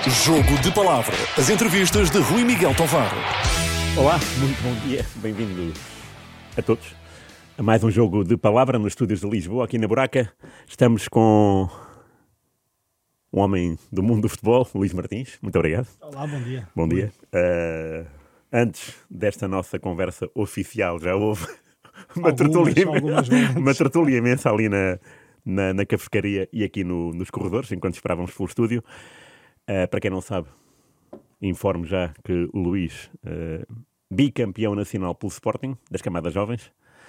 Jogo de Palavra. As entrevistas de Rui Miguel Tovar. Olá, muito bom dia. Bem-vindos a todos a mais um Jogo de Palavra nos estúdios de Lisboa, aqui na Buraca. Estamos com um homem do mundo do futebol, Luís Martins. Muito obrigado. Olá, bom dia. Bom dia. Antes desta nossa conversa oficial, já houve uma tertulia imensa ali na cafeteria e aqui nos corredores, enquanto esperávamos pelo estúdio. Para quem não sabe, informo já que o Luís, bicampeão nacional pelo Sporting, das camadas jovens,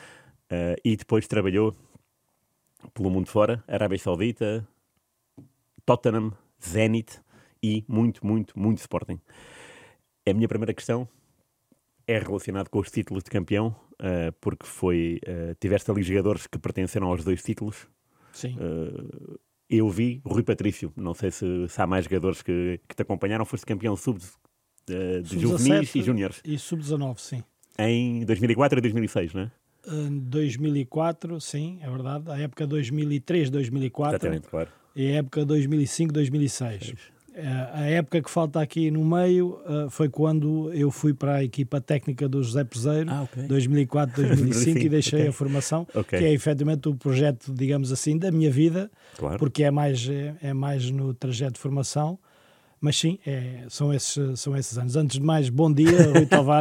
e depois trabalhou pelo mundo fora, Arábia Saudita, Tottenham, Zenit e muito Sporting. A minha primeira questão é relacionada com os títulos de campeão, porque tiveste ali jogadores que pertenceram aos dois títulos. Sim. Eu vi o Rui Patrício, não sei se há mais jogadores que te acompanharam, foste campeão de juvenis e júniores. E sub-19, sim. Em 2004 e 2006, não é? 2004, sim, é verdade. A época 2003, 2004. Exatamente, claro. E a época 2005, 2006. A época que falta aqui no meio foi quando eu fui para a equipa técnica do José Peseiro, 2004, 2005, e deixei a formação, que é efetivamente o projeto, digamos assim, da minha vida, claro. Porque é mais no trajeto de formação. Mas sim, são esses anos. Antes de mais, bom dia, Rui Tovar,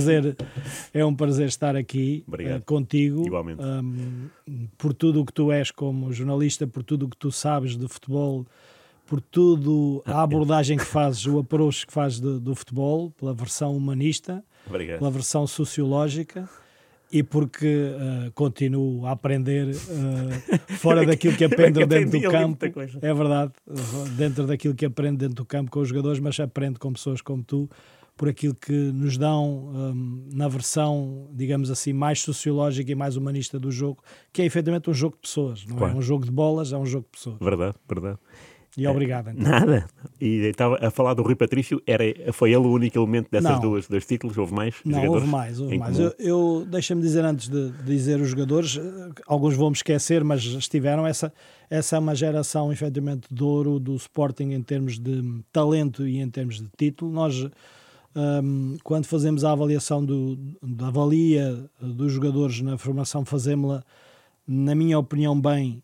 é um prazer estar aqui contigo. Igualmente. Por tudo o que tu és como jornalista, por tudo o que tu sabes de futebol, por tudo a abordagem que fazes, o approach que fazes do futebol, pela versão humanista, pela versão sociológica, e porque continuo a aprender fora daquilo que aprendo dentro do campo. É verdade, dentro daquilo que aprendo dentro do campo com os jogadores, mas aprendo com pessoas como tu, por aquilo que nos dão na versão, digamos assim, mais sociológica e mais humanista do jogo, que é efetivamente um jogo de pessoas, não é um jogo de bolas, é um jogo de pessoas. Verdade. E obrigado. Então. Nada. E estava a falar do Rui Patrício, foi ele o único elemento dessas dois títulos? Houve mais jogadores? Houve mais. Eu deixa-me dizer, antes de dizer os jogadores, alguns vou-me esquecer, mas estiveram. Essa é uma geração, efetivamente, de ouro do Sporting em termos de talento e em termos de título. Nós, quando fazemos a avaliação da avalia dos jogadores na formação, fazemos-la, na minha opinião, bem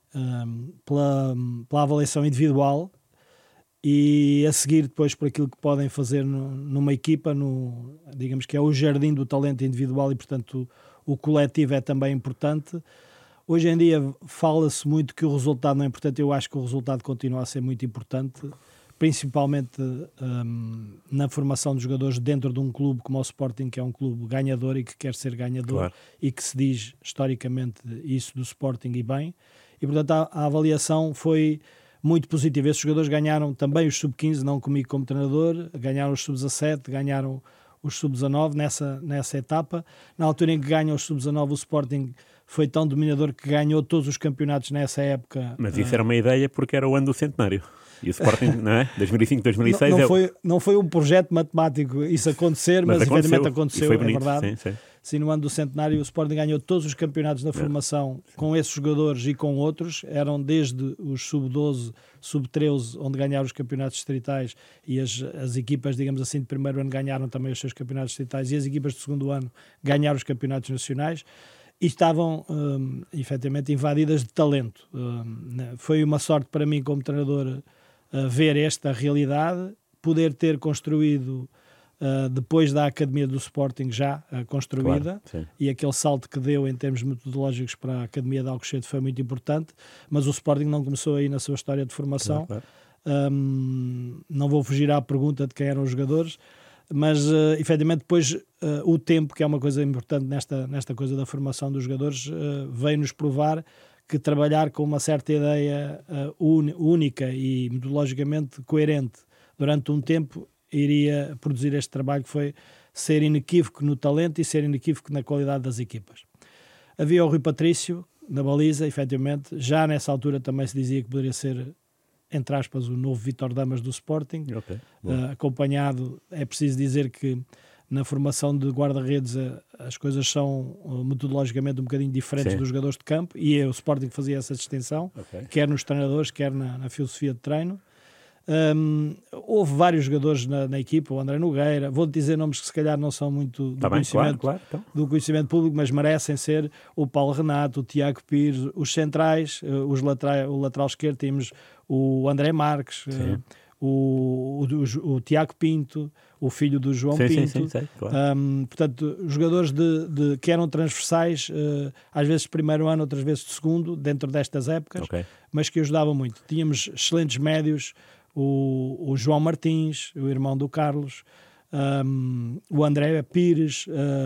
pela avaliação individual e a seguir depois por aquilo que podem fazer numa equipa, digamos que é o jardim do talento individual, e portanto o coletivo é também importante. Hoje em dia fala-se muito que o resultado não é importante. Eu acho que o resultado continua a ser muito importante, principalmente na formação de jogadores dentro de um clube como o Sporting, que é um clube ganhador e que quer ser ganhador, claro. E que se diz historicamente isso do Sporting e bem, e portanto a avaliação foi muito positiva. Esses jogadores ganharam também os sub-15, não comigo como treinador, ganharam os sub-17, ganharam os sub-19 nessa etapa. Na altura em que ganham os sub-19, o Sporting foi tão dominador que ganhou todos os campeonatos nessa época. Mas isso era uma ideia porque era o ano do centenário. E o Sporting, não é? 2005, 2006... Não foi um projeto matemático isso acontecer, mas efetivamente aconteceu, é verdade. Sim, no ano do centenário o Sporting ganhou todos os campeonatos da formação com esses jogadores e com outros. Eram desde os sub-12, sub-13, onde ganharam os campeonatos distritais, e as equipas, digamos assim, de primeiro ano ganharam também os seus campeonatos distritais, e as equipas de segundo ano ganharam os campeonatos nacionais. E estavam, efetivamente, invadidas de talento. Foi uma sorte para mim, como treinador, ver esta realidade, poder ter construído, depois da Academia do Sporting já construída, claro, e aquele salto que deu em termos metodológicos para a Academia de Alcochete foi muito importante, mas o Sporting não começou aí na sua história de formação. Claro. Não vou fugir à pergunta de quem eram os jogadores, mas efetivamente depois o tempo, que é uma coisa importante nesta coisa da formação dos jogadores, veio-nos provar que trabalhar com uma certa ideia única e metodologicamente coerente durante um tempo iria produzir este trabalho, que foi ser inequívoco no talento e ser inequívoco na qualidade das equipas. Havia o Rui Patrício na baliza, efetivamente. Já nessa altura também se dizia que poderia ser, entre aspas, o novo Vítor Damas do Sporting. Acompanhado, é preciso dizer que na formação de guarda-redes as coisas são metodologicamente um bocadinho diferentes dos jogadores de campo, e o Sporting fazia essa distinção, quer nos treinadores, quer na filosofia de treino. Houve vários jogadores na equipa, o André Nogueira, vou dizer nomes que se calhar não são muito do conhecimento público, mas merecem ser: o Paulo Renato, o Tiago Pires, os centrais, o lateral esquerdo, temos o André Marques, o Tiago Pinto, o filho do João Pinto. Sim, claro. Portanto, jogadores que eram transversais, às vezes de primeiro ano, outras vezes de segundo, dentro destas épocas, mas que ajudavam muito. Tínhamos excelentes médios, o João Martins, o irmão do Carlos, o André Pires,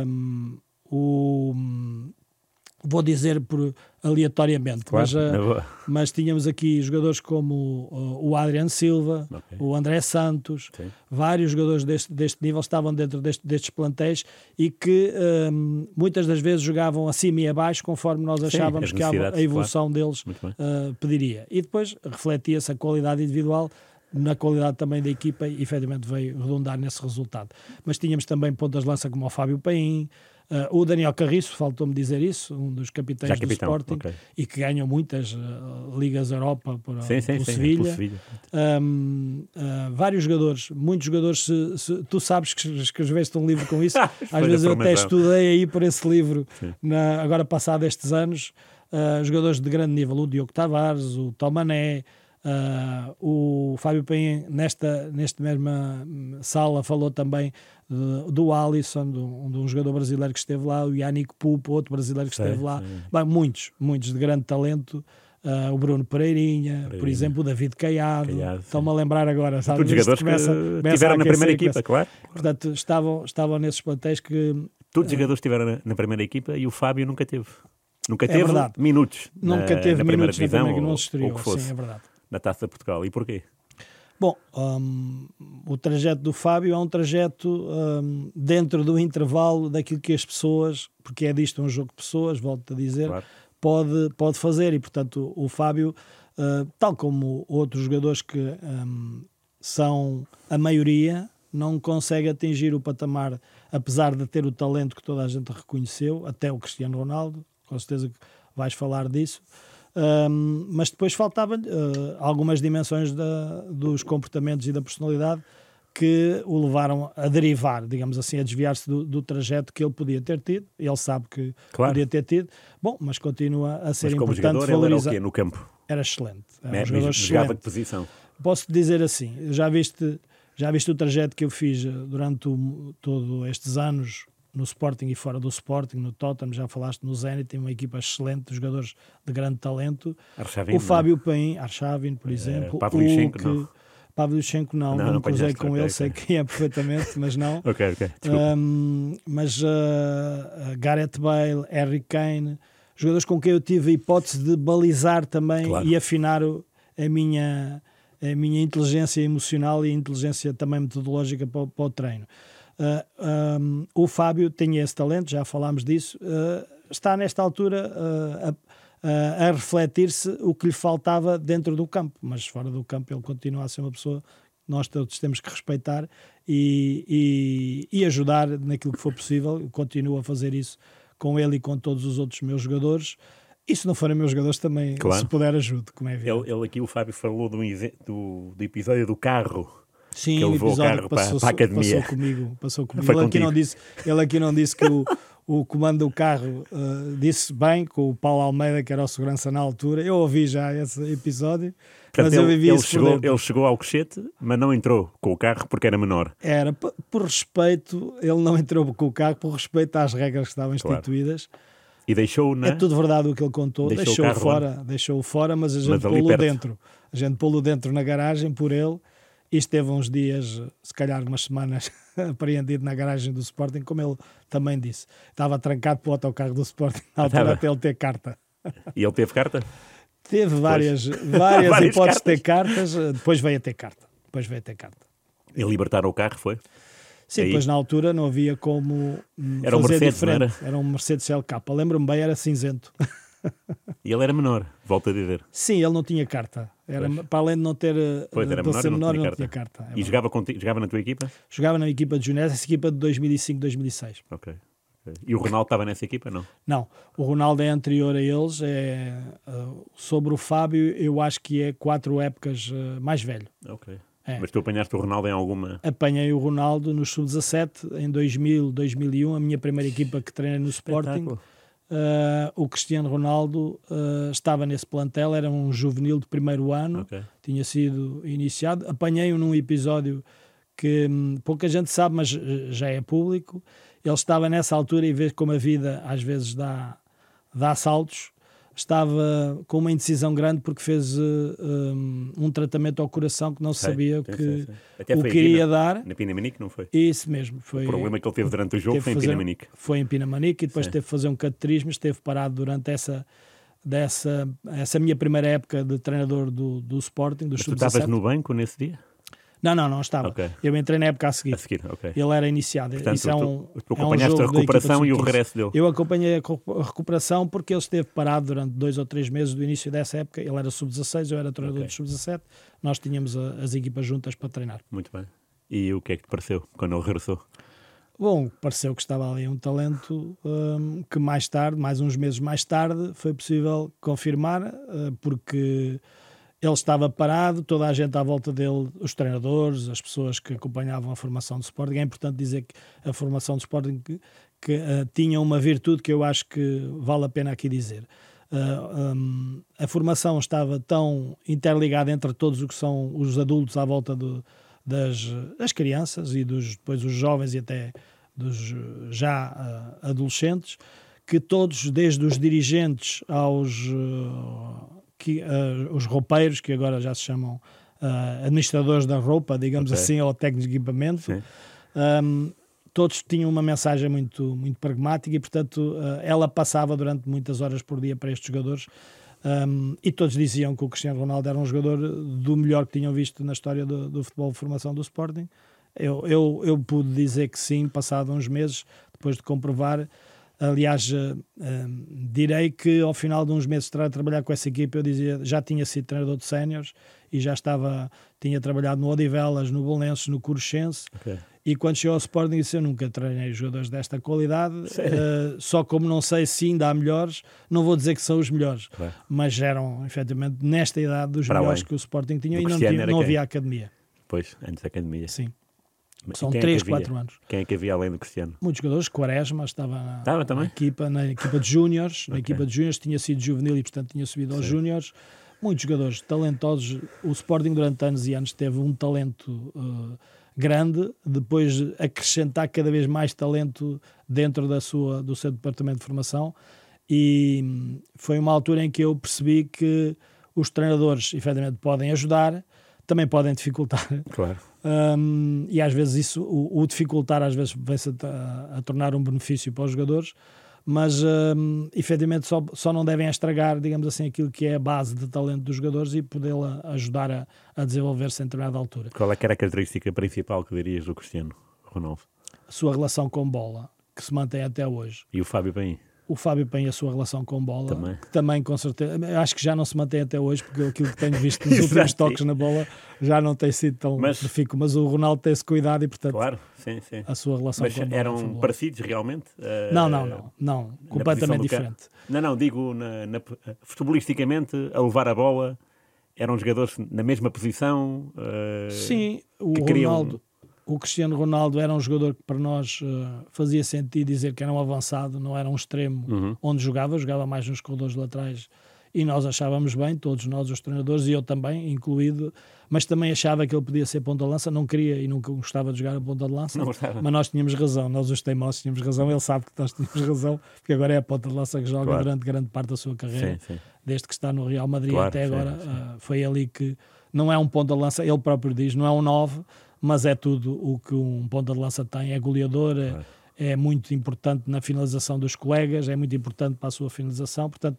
vou dizer aleatoriamente, claro, mas tínhamos aqui jogadores como o Adriano Silva, o André Santos, vários jogadores deste nível estavam dentro destes plantéis e que muitas das vezes jogavam acima e abaixo conforme nós achávamos que a evolução deles pediria. E depois refletia-se a qualidade individual na qualidade também da equipa e efetivamente veio redundar nesse resultado. Mas tínhamos também pontas de lança como o Fábio Paim, o Daniel Carriço, faltou-me dizer isso, um dos capitães do Sporting, e que ganham muitas Ligas Europa por Sevilha. Vários jogadores, muitos jogadores. Tu sabes que escreveste um livro com isso, às vezes eu até estudei aí por esse livro, agora passado estes anos, jogadores de grande nível, o Diogo Tavares, o Tomané, o Fábio Paim, nesta mesma sala, falou também do Alisson, de um jogador brasileiro que esteve lá, o Yannick Pupo, outro brasileiro que esteve lá. Bem, muitos de grande talento. O Bruno Pereirinha, por exemplo, o David Caiado. Estão-me a lembrar agora, sabe? Todos os jogadores que estiveram na primeira equipa, claro. Portanto, estavam nesses plantéis que... Todos os jogadores estiveram na primeira equipa e o Fábio nunca teve. Nunca teve minutos. Nunca teve na primeira divisão ou que fosse. Sim, é verdade. Na Taça de Portugal. E porquê? Bom, o trajeto do Fábio é um trajeto dentro do intervalo daquilo que as pessoas, porque é disto um jogo de pessoas, volto a dizer, claro, pode fazer. E, portanto, o Fábio, tal como outros jogadores que são a maioria, não consegue atingir o patamar, apesar de ter o talento que toda a gente reconheceu, até o Cristiano Ronaldo, com certeza que vais falar disso. Mas depois faltavam algumas dimensões dos comportamentos e da personalidade que o levaram a derivar, digamos assim, a desviar-se do trajeto que ele podia ter tido. Ele sabe que podia ter tido. Bom, mas continua a ser importante jogador, valorizar. Ele era o quê no campo? Era excelente. Era um jogador jogava de posição. Posso dizer assim, já viste o trajeto que eu fiz durante todos estes anos no Sporting e fora do Sporting, no Tottenham, já falaste no Zenit, tem uma equipa excelente de jogadores de grande talento. Arshavin, o Fábio Paim, Arshavin, por exemplo. Pavlyuchenko não cruzei com ele, sei quem é perfeitamente, mas não. Ok. Mas Gareth Bale, Harry Kane, jogadores com quem eu tive a hipótese de balizar também, claro, e afinar a minha inteligência emocional e a inteligência também metodológica para o treino. O Fábio tinha esse talento, já falámos disso, está nesta altura a refletir-se o que lhe faltava dentro do campo, mas fora do campo ele continua a ser uma pessoa que nós todos temos que respeitar e ajudar naquilo que for possível. Eu continuo a fazer isso com ele e com todos os outros meus jogadores. E se não forem meus jogadores também, claro, se puder ajudo, como é evidente. Ele aqui, o Fábio, falou do episódio do carro. Sim, que ele levou o carro para a academia. Passou comigo. Ele aqui não disse que o comando do carro disse bem, com o Paulo Almeida, que era o segurança na altura. Eu ouvi já esse episódio. Portanto, mas eu vivi isso ele chegou ao Cochete, mas não entrou com o carro porque era menor. Era, por respeito, ele não entrou com o carro, por respeito às regras que estavam instituídas. Claro. E deixou, É tudo verdade o que ele contou. Deixou-o fora, mas a gente pô-lo dentro. A gente pô-lo dentro na garagem por ele. E esteve uns dias, se calhar umas semanas, apreendido na garagem do Sporting, como ele também disse. Estava trancado para o autocarro do Sporting na altura até ele ter carta. E ele teve carta? Teve várias hipóteses de ter cartas, depois veio a ter carta. E libertaram o carro, foi? Sim, depois na altura não havia como era fazer Mercedes, diferente. Era um Mercedes LK. Lembro-me bem, era cinzento. E ele era menor, volto a dizer. Sim, ele não tinha carta. Para além de não ter ser menor, não tinha carta. E jogava na tua equipa? Jogava na equipa de juniores, essa equipa de 2005-2006. Ok. E o Ronaldo estava nessa equipa, não? Não, o Ronaldo é anterior a eles. Sobre o Fábio, eu acho que é 4 épocas mais velho. Ok. Mas tu apanhaste o Ronaldo em alguma... Apanhei o Ronaldo no Sub-17 em 2000, 2001, a minha primeira equipa que treinei no Sporting. O Cristiano Ronaldo estava nesse plantel, era um juvenil de primeiro ano, tinha sido iniciado. Apanhei-o num episódio que pouca gente sabe, mas já é público. Ele estava nessa altura, e vê como a vida às vezes dá saltos. Estava com uma indecisão grande porque fez um tratamento ao coração que não sabia o que iria dar. Na Pinamanique, não foi? Isso mesmo. Foi, o problema que ele teve durante o jogo foi em Pinamanique. Foi em Pinamanique, e depois teve que fazer um cateterismo, esteve parado durante essa minha primeira época de treinador do Sporting, do Sub-17. Tu estavas no banco nesse dia? Não estava. Eu entrei na época a seguir. Ele era iniciado. Portanto, Isso tu acompanhaste a recuperação e o regresso dele. Eu acompanhei a recuperação porque ele esteve parado durante 2 ou 3 meses do início dessa época. Ele era Sub-16, eu era treinador do Sub-17. Nós tínhamos as equipas juntas para treinar. Muito bem. E o que é que te pareceu quando ele regressou? Bom, pareceu que estava ali um talento que mais tarde, mais uns meses mais tarde, foi possível confirmar, porque... Ele estava parado, toda a gente à volta dele, os treinadores, as pessoas que acompanhavam a formação do Sporting. É importante dizer que a formação do Sporting tinha uma virtude que eu acho que vale a pena aqui dizer. A formação estava tão interligada entre todos o que são os adultos à volta das crianças e depois os jovens e até dos já adolescentes, que todos, desde os dirigentes aos... os roupeiros, que agora já se chamam administradores da roupa, digamos assim, ou técnicos de equipamento, todos tinham uma mensagem muito, muito pragmática, e portanto ela passava durante muitas horas por dia para estes jogadores, e todos diziam que o Cristiano Ronaldo era um jogador do melhor que tinham visto na história do futebol de formação do Sporting. Eu pude dizer que sim, passado uns meses, depois de comprovar. Aliás, direi que ao final de uns meses de trabalhar com essa equipa, eu dizia, já tinha sido treinador de séniores e tinha trabalhado no Odivelas, no Belenenses, no Curchense, e quando chegou ao Sporting disse, eu nunca treinei jogadores desta qualidade, só como não sei se ainda há melhores, não vou dizer que são os melhores, mas eram efetivamente nesta idade dos melhores que o Sporting tinha, e não havia academia. Pois, antes da academia. Sim. São 3, 4 anos. Quem é que havia além do Cristiano? Muitos jogadores. Quaresma estava também? na equipa de júniores. Na equipa de júniores tinha sido juvenil e, portanto, tinha subido aos júniores. Muitos jogadores talentosos. O Sporting, durante anos e anos, teve um talento grande. Depois de acrescentar cada vez mais talento dentro do seu departamento de formação. E foi uma altura em que eu percebi que os treinadores, efetivamente, podem ajudar, também podem dificultar. Claro. E às vezes o dificultar às vezes vem-se a tornar um benefício para os jogadores, mas efetivamente só não devem estragar, digamos assim, aquilo que é a base de talento dos jogadores e podê-la ajudar a desenvolver-se em determinada altura. Qual é que era a característica principal que dirias do Cristiano Ronaldo? A sua relação com bola, que se mantém até hoje. E o Fábio Paim? O Fábio Paim, a sua relação com bola, que também com certeza, acho que já não se mantém até hoje, porque aquilo que tenho visto nos últimos toques na bola já não tem sido tão profícuo, mas o Ronaldo tem esse cuidado e, portanto, claro, sim. A sua relação com a bola. Eram parecidos realmente? Não, completamente diferente. Digo, futebolisticamente, a levar a bola, eram jogadores na mesma posição? Sim, o Cristiano Ronaldo era um jogador que para nós fazia sentido dizer que era um avançado, não era um extremo onde jogava mais nos corredores laterais, e nós achávamos bem, todos nós, os treinadores, e eu também, incluído, mas também achava que ele podia ser ponta-lança, não queria e nunca gostava de jogar a ponta-lança, mas nós tínhamos razão, nós os teimosos tínhamos razão, ele sabe que nós tínhamos razão, porque agora é a ponta-lança que joga durante grande parte da sua carreira, desde que está no Real Madrid até agora, foi ali que não é um ponta-lança, ele próprio diz, não é um 9, mas é tudo o que um ponta de lança tem, é goleador, é muito importante na finalização dos colegas, é muito importante para a sua finalização, portanto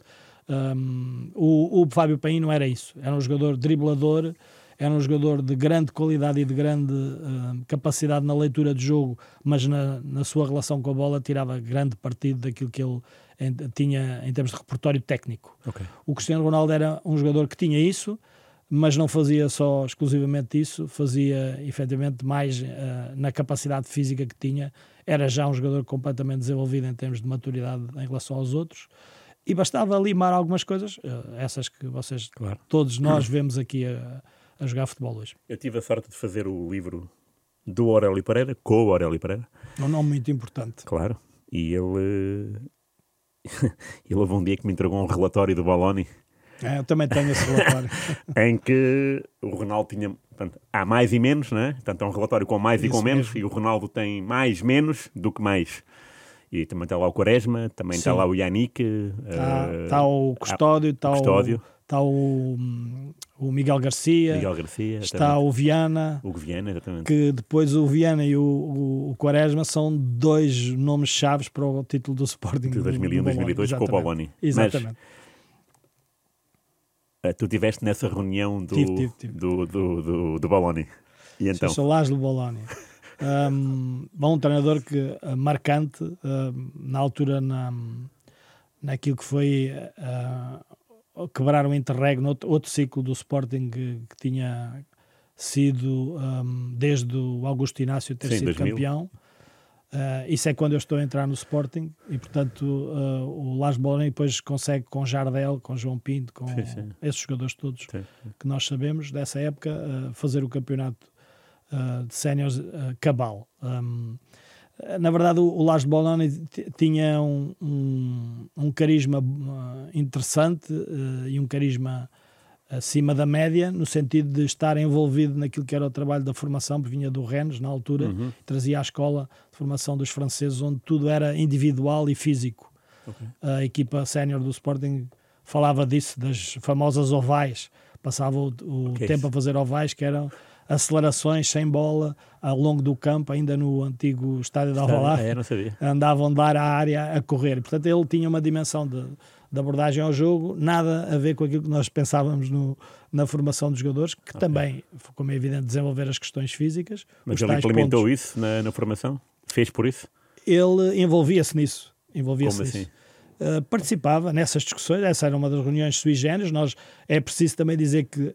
o Fábio Paim não era isso, era um jogador driblador, era um jogador de grande qualidade e de grande capacidade na leitura de jogo, mas na sua relação com a bola tirava grande partido daquilo que ele tinha em termos de repertório técnico. O Cristiano Ronaldo era um jogador que tinha isso, mas não fazia só exclusivamente isso, fazia efetivamente mais na capacidade física que tinha, era já um jogador completamente desenvolvido em termos de maturidade em relação aos outros, e bastava limar algumas coisas, essas que vocês, todos nós vemos aqui a jogar futebol hoje. Eu tive a sorte de fazer o livro do Aurélio Pereira, com o Aurélio Pereira. Um nome muito importante. Claro. E ele houve um dia que me entregou um relatório do Bologna. Eu também tenho esse relatório. Em que o Ronaldo tinha... Portanto, há mais e menos, né? Portanto, é um relatório com mais e com menos. E o Ronaldo tem mais menos do que mais. E também está lá o Quaresma, também está lá o Yannick. Está o Custódio, está o Miguel Garcia, está também. o Viana. O Viana, exatamente. Que depois o Viana e o Quaresma são 2 nomes-chaves para o título do Sporting. De 2001, 2002, com o Bologna. Exatamente. Mas, tu estiveste nessa reunião do Bologna. E então? Sou Laszlo Bologna. Um treinador marcante na altura naquilo que foi quebrar o interregno, outro ciclo do Sporting que tinha sido desde o Augusto Inácio ter sido 2000. Campeão. Isso é quando eu estou a entrar no Sporting e portanto o Laszlo Bologna depois consegue com Jardel, com João Pinto, com esses jogadores todos que nós sabemos dessa época fazer o campeonato de séniores cabal. Na verdade o Laszlo Bologna tinha um carisma interessante e um carisma acima da média, no sentido de estar envolvido naquilo que era o trabalho da formação, porque vinha do Rennes na altura, trazia a escola de formação dos franceses, onde tudo era individual e físico. A equipa sénior do Sporting falava disso, das famosas ovais, passava o tempo a fazer ovais, que eram acelerações sem bola ao longo do campo, ainda no antigo estádio de Alvalade, andavam de área a área a correr. Portanto, ele tinha uma dimensão de abordagem ao jogo, nada a ver com aquilo que nós pensávamos na formação dos jogadores, que também, como é evidente, desenvolver as questões físicas. Mas ele implementou isso na formação? Fez por isso? Ele envolvia-se nisso. Como assim? Participava nessas discussões, essa era uma das reuniões sui generis. É preciso também dizer que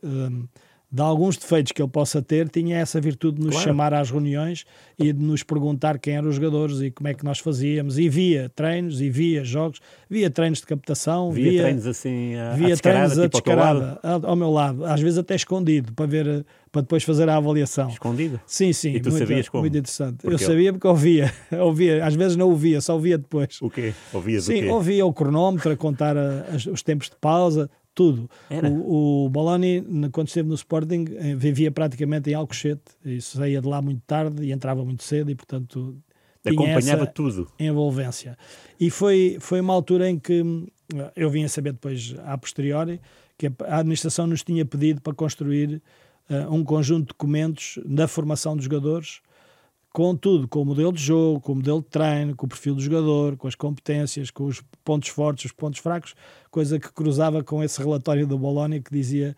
de alguns defeitos que ele possa ter, tinha essa virtude de nos chamar às reuniões e de nos perguntar quem eram os jogadores e como é que nós fazíamos, e via treinos, e via jogos, via treinos de captação, via treinos assim via treinos a descarada, ao meu lado, às vezes até escondido, para depois fazer a avaliação. Escondido? Sim. E tu sabias como? Muito interessante. Porque eu sabia porque ouvia, às vezes não ouvia, só ouvia depois. O quê? Ouvias o quê? Sim, ouvia o cronómetro, a contar os tempos de pausa, tudo. O Bologna, quando esteve no Sporting, vivia praticamente em Alcochete, e saía de lá muito tarde e entrava muito cedo e, portanto, acompanhava tudo. Envolvência. E foi uma altura em que eu vim a saber depois, a posteriori, que a administração nos tinha pedido para construir um conjunto de documentos da formação dos jogadores, com tudo, com o modelo de jogo, com o modelo de treino, com o perfil do jogador, com as competências, com os pontos fortes, os pontos fracos, coisa que cruzava com esse relatório do Bologna que dizia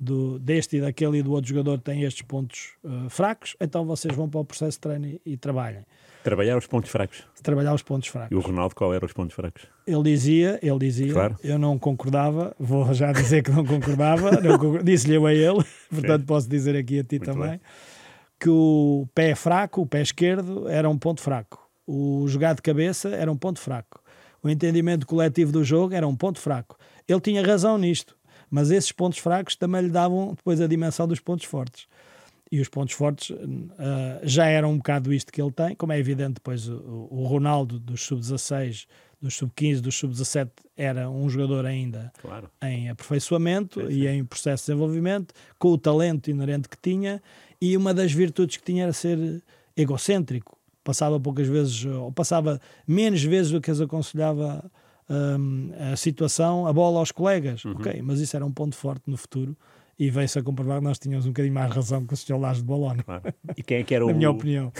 deste e daquele e do outro jogador tem estes pontos fracos, então vocês vão para o processo de treino e trabalhem. Trabalhar os pontos fracos. Trabalhar os pontos fracos. E o Ronaldo, qual eram os pontos fracos? Ele dizia, claro. Eu não concordava, vou já dizer que não concordava, disse-lhe eu a ele, portanto posso dizer aqui a ti muito também. Bem. Que o pé fraco, o pé esquerdo, era um ponto fraco. O jogar de cabeça era um ponto fraco. O entendimento coletivo do jogo era um ponto fraco. Ele tinha razão nisto, mas esses pontos fracos também lhe davam depois a dimensão dos pontos fortes. E os pontos fortes já eram um bocado isto que ele tem, como é evidente depois o Ronaldo dos sub-16, dos sub-15, dos sub-17 era um jogador ainda em aperfeiçoamento e em processo de desenvolvimento, com o talento inerente que tinha. E uma das virtudes que tinha era ser egocêntrico. Passava poucas vezes, ou passava menos vezes do que as aconselhava a situação, a bola aos colegas. Ok, mas isso era um ponto forte no futuro. E veio-se a comprovar que nós tínhamos um bocadinho mais razão que o Sr. Laszlo Bologna. E quem é que era na minha opinião.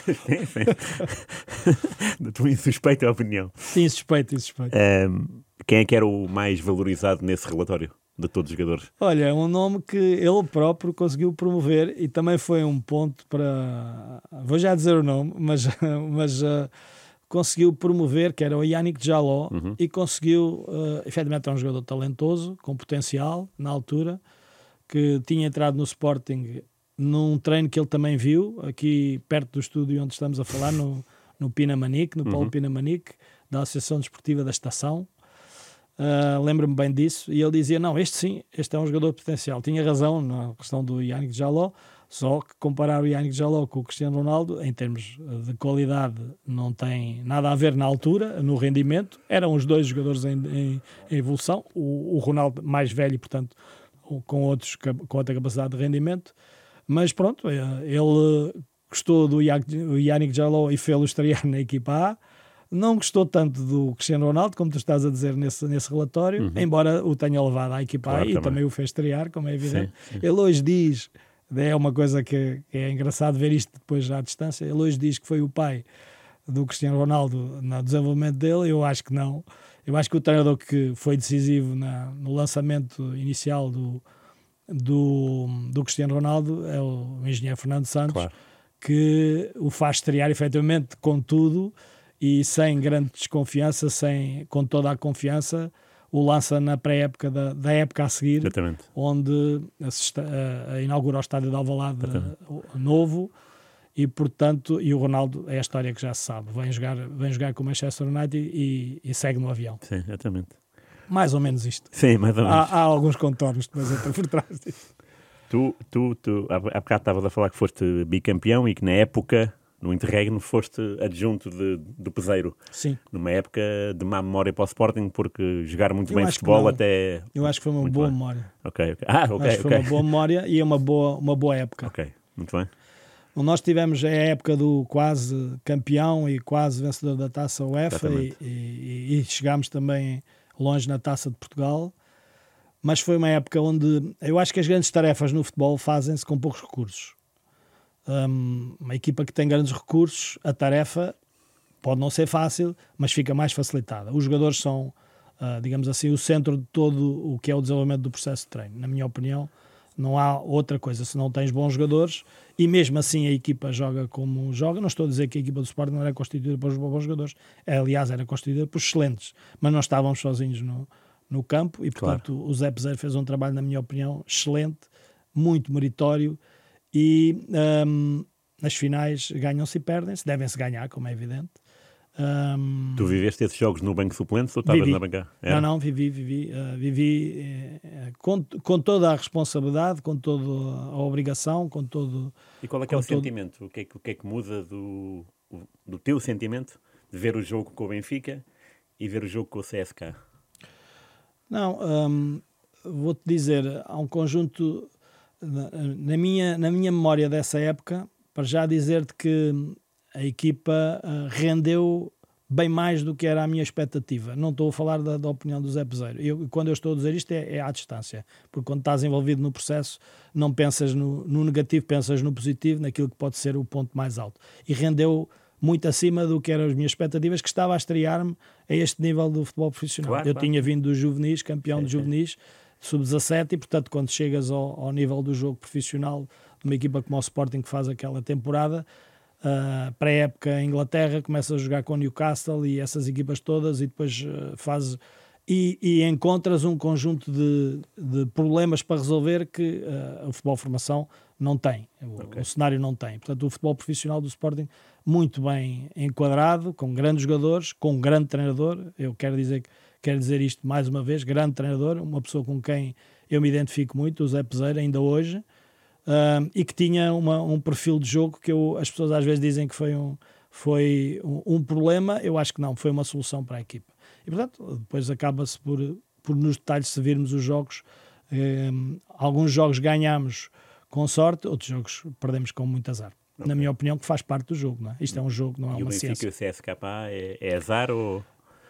Da tua insuspeita opinião. Sim, suspeito. Quem é que era o mais valorizado nesse relatório de todos os jogadores? Olha, é um nome que ele próprio conseguiu promover e também foi um ponto para... Vou já dizer o nome, mas conseguiu promover, que era o Yannick Jaló, e conseguiu, efetivamente é um jogador talentoso, com potencial, na altura, que tinha entrado no Sporting num treino que ele também viu, aqui perto do estúdio onde estamos a falar, no Pinamanique, no Paulo Pinamanique, da Associação Desportiva da Estação. lembro-me bem disso, e ele dizia, não, este é um jogador potencial. Tinha razão na questão do Yannick Jaló, só que comparar o Yannick Jaló com o Cristiano Ronaldo, em termos de qualidade, não tem nada a ver na altura, no rendimento. Eram os dois jogadores em evolução, o Ronaldo mais velho, portanto, com outra capacidade de rendimento. Mas pronto, ele gostou do Yannick Jaló e fez-o estrear na equipa A. Não gostou tanto do Cristiano Ronaldo, como tu estás a dizer nesse relatório, embora o tenha levado à equipa A e também o fez estrear, como é evidente. Sim. Ele hoje diz, é uma coisa que é engraçado ver isto depois à distância, ele hoje diz que foi o pai do Cristiano Ronaldo no desenvolvimento dele. Eu acho que não. Eu acho que o treinador que foi decisivo no lançamento inicial do Cristiano Ronaldo é o engenheiro Fernando Santos, que o faz estrear efetivamente com tudo, e sem grande desconfiança, com toda a confiança, o lança na pré-época da época a seguir. Exatamente. Onde inaugura o estádio de Alvalade novo, e portanto, e o Ronaldo é a história que já se sabe, vem jogar com o Manchester United e segue no avião. Sim, exatamente. Mais ou menos isto. Sim, mais ou menos. Há alguns contornos depois por trás disso. Tu há bocado estavas a falar que foste bicampeão e que na época, no interregno, foste adjunto do Peseiro. Sim. Numa época de má memória para o Sporting, porque jogar muito bem futebol até... Eu acho que foi uma boa memória. Ok. Foi uma boa memória e é uma boa época. Ok, muito bem. Nós tivemos a época do quase campeão e quase vencedor da Taça UEFA e chegámos também longe na Taça de Portugal, mas foi uma época onde eu acho que as grandes tarefas no futebol fazem-se com poucos recursos. Uma equipa que tem grandes recursos, a tarefa pode não ser fácil, mas fica mais facilitada. Os jogadores são, digamos assim, o centro de todo o que é o desenvolvimento do processo de treino. Na minha opinião, não há outra coisa. Se não tens bons jogadores, e mesmo assim a equipa joga como joga, não estou a dizer que a equipa do Sporting não era constituída por bons jogadores, aliás, era constituída por excelentes, mas não estávamos sozinhos no campo, e portanto o Zé Peseiro fez um trabalho, na minha opinião, excelente, muito meritório, e nas finais ganham-se e perdem-se, devem-se ganhar, como é evidente. Tu viveste esses jogos no banco suplente ou estavas na banca? Não, vivi com toda a responsabilidade, com toda a obrigação, com todo... E qual é que é o sentimento? O que é que muda do teu sentimento de ver o jogo com o Benfica e ver o jogo com o CSK? Não, vou-te dizer, há um conjunto... Na minha memória dessa época, para já dizer-te que a equipa rendeu bem mais do que era a minha expectativa. Não estou a falar da opinião do Zé Peseiro. Quando eu estou a dizer isto é à distância, porque quando estás envolvido no processo não pensas no negativo, pensas no positivo, naquilo que pode ser o ponto mais alto. E rendeu muito acima do que eram as minhas expectativas, que estava a estrear-me a este nível do futebol profissional. Eu tinha vindo dos juvenis, campeão de juvenis, sub-17, e portanto quando chegas ao nível do jogo profissional de uma equipa como o Sporting, que faz aquela temporada, pré-época em Inglaterra, começa a jogar com o Newcastle e essas equipas todas, e depois fazes e encontras um conjunto de problemas para resolver que o futebol formação não tem, o cenário não tem. Portanto, o futebol profissional do Sporting muito bem enquadrado, com grandes jogadores, com um grande treinador. Eu quero dizer isto mais uma vez, grande treinador, uma pessoa com quem eu me identifico muito, o Zé Peseiro, ainda hoje. E que tinha um perfil de jogo que as pessoas às vezes dizem que foi um problema. Eu acho que não, foi uma solução para a equipa. E portanto, depois acaba-se por nos detalhes, se virmos os jogos, alguns jogos ganhamos com sorte, outros jogos perdemos com muito azar. Na minha opinião, que faz parte do jogo, não é? Isto é um jogo, não é uma ciência. E o Benfica e o CSK é azar ou...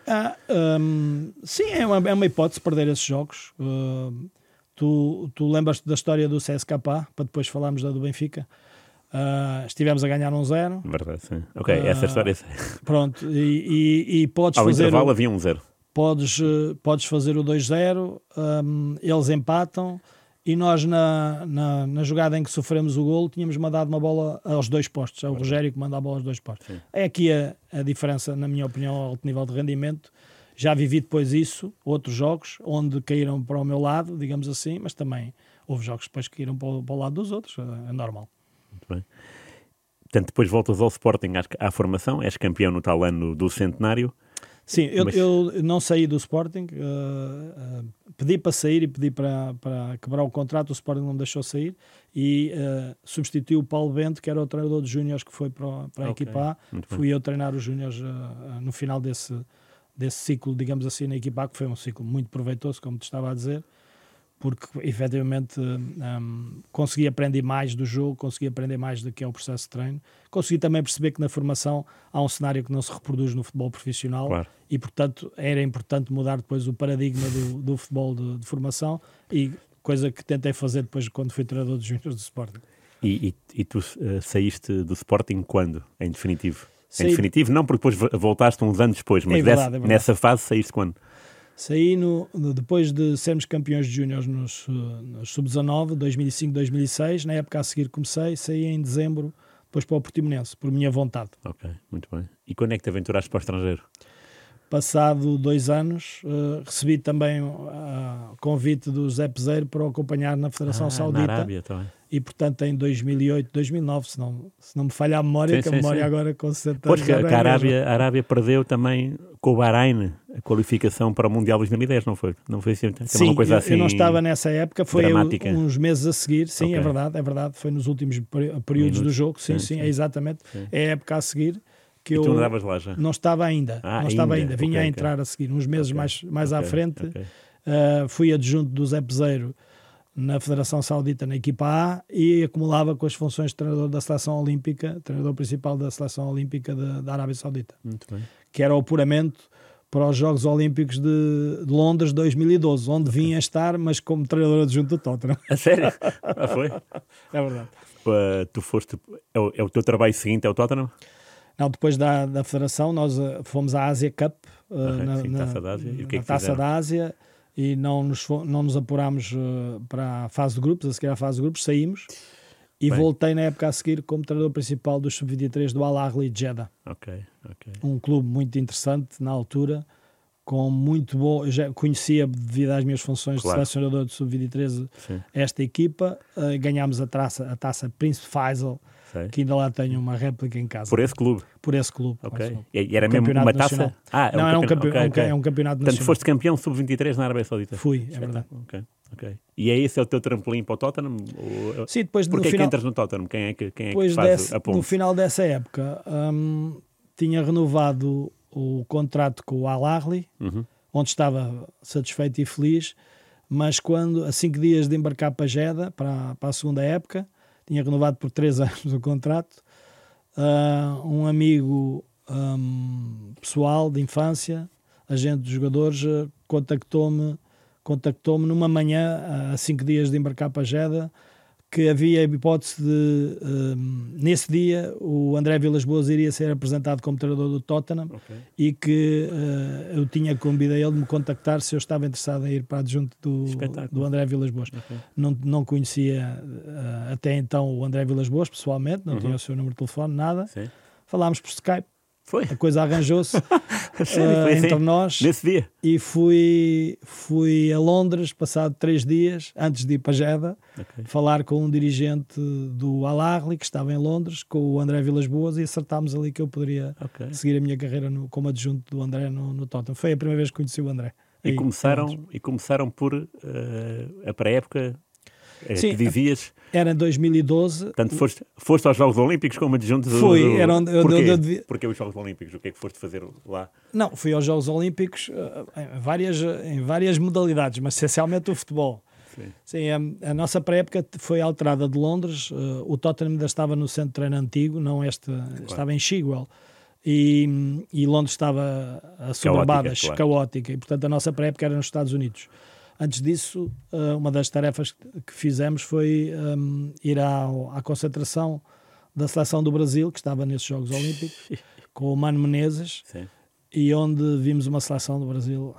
Sim, é uma hipótese perder esses jogos. Tu lembras-te da história do CSK, para depois falarmos da do Benfica? Estivemos a ganhar 1-0. Verdade, sim. Ok, essa história... Pronto, e podes ao fazer... Ao intervalo havia 1-0. Podes fazer o 2-0, eles empatam, e nós na jogada em que sofremos o golo tínhamos mandado uma bola aos dois postos. É o Rogério que manda a bola aos dois postos. Sim. É aqui a diferença, na minha opinião, ao alto nível de rendimento. Já vivi depois isso, outros jogos, onde caíram para o meu lado, digamos assim, mas também houve jogos depois que caíram para o lado dos outros, é normal. Muito bem. Portanto, depois voltas ao Sporting à formação, és campeão no tal ano do centenário. Sim, eu não saí do Sporting, pedi para sair e pedi para quebrar o contrato, o Sporting não me deixou sair e substituiu o Paulo Bento, que era o treinador dos Júniores que foi para a equipa A. Fui eu treinar os Júniores no final desse ciclo, digamos assim, na equipa A, que foi um ciclo muito proveitoso, como te estava a dizer, porque efetivamente consegui aprender mais do jogo, consegui aprender mais do que é o processo de treino, consegui também perceber que na formação há um cenário que não se reproduz no futebol profissional, claro. E portanto era importante mudar depois o paradigma do futebol de formação, e coisa que tentei fazer depois quando fui treinador dos Júniores do Sporting. E tu saíste do Sporting quando, em definitivo? Em definitivo não, porque depois voltaste uns anos depois, mas verdade. Nessa fase saíste quando? Saí depois de sermos campeões de Júniores nos Sub-19, 2005-2006. Na época a seguir saí em dezembro, depois para o Portimonense, por minha vontade. Ok, muito bem. E quando é que te aventuraste para o estrangeiro? Passado 2 anos, recebi também convite do Zé Peseiro para o acompanhar na Federação Saudita. Na Arábia também. E portanto em 2008, 2009, se não me falha a memória, que a memória agora com 60 anos. Pois que a Arábia perdeu também com o Bahrein a qualificação para o Mundial 2010, não foi? Não foi assim, uma coisa assim. Eu não estava nessa época, foi dramática. Uns meses a seguir, sim, okay. é verdade, foi nos últimos períodos do jogo, sim, é exatamente, é a época a seguir. Que tu não davas lá já? Não estava ainda, vinha a entrar a seguir, uns meses mais à frente. Fui adjunto do Zé Peseiro na Federação Saudita, na equipa A, e acumulava com as funções de treinador da Seleção Olímpica, treinador principal da Seleção Olímpica da Arábia Saudita. Muito bem. Que era o apuramento para os Jogos Olímpicos de Londres 2012, onde vinha estar, mas como treinador adjunto do Tottenham. A sério? Foi? É verdade. Tu foste... É o teu trabalho seguinte, é o Tottenham? Não, depois da Federação, nós fomos à Ásia Cup, Taça da Ásia. E o que é que Taça da Ásia, e não nos apurámos para a fase de grupos. A seguir à fase de grupos saímos e voltei na época a seguir como treinador principal do Sub-23 do Al Ahly de Jeddah. Um clube muito interessante na altura, com muito bom... Eu já conhecia, devido às minhas funções de selecionador do Sub-23, esta equipa. Ganhámos a taça Príncipe Faisal, que ainda lá tenho uma réplica em casa. Por esse clube? Por esse clube. E era mesmo uma taça? Não, é um campeonato nacional. Portanto, foste campeão sub-23 na Arábia Saudita? Fui, é verdade. E esse é o teu trampolim para o Tottenham? Sim, depois Porquê que entras no Tottenham? Quem é que faz a ponte? No final dessa época, tinha renovado o contrato com o Al Ahly, onde estava satisfeito e feliz, mas a 5 dias de embarcar para Jeddah, para a segunda época, tinha renovado por 3 anos o contrato. Um amigo pessoal de infância, agente dos jogadores, contactou-me numa manhã, a 5 dias de embarcar para Jeddah, que havia a hipótese de, nesse dia, o André Vilas-Boas iria ser apresentado como treinador do Tottenham, e que eu tinha convidado ele de me contactar se eu estava interessado em ir para adjunto do André Vilas-Boas. Não conhecia até então o André Vilas-Boas pessoalmente, não tinha o seu número de telefone, nada. Sim. Falámos por Skype. Foi. A coisa arranjou-se entre nós. Nesse dia. E fui a Londres, passado 3 dias, antes de ir para Jeddah, falar com um dirigente do Al Ahly, que estava em Londres, com o André Vilas-Boas, e acertámos ali que eu poderia seguir a minha carreira como adjunto do André no Tottenham. Foi a primeira vez que conheci o André. E começaram por a pré-época... Sim, que dizias... Era em 2012. Portanto, foste aos Jogos Olímpicos como adjunto do... Fui. Porquê os Jogos Olímpicos? O que é que foste fazer lá? Não, fui aos Jogos Olímpicos em várias modalidades, mas essencialmente o futebol. Sim, a nossa pré-época foi alterada de Londres. O Tottenham ainda estava no centro de treino antigo, não estava em Chigwell. E Londres estava assoberbada, caótica. E, portanto, a nossa pré-época era nos Estados Unidos. Antes disso, uma das tarefas que fizemos foi ir à concentração da seleção do Brasil, que estava nesses Jogos Olímpicos, com o Mano Menezes, e onde vimos uma seleção do Brasil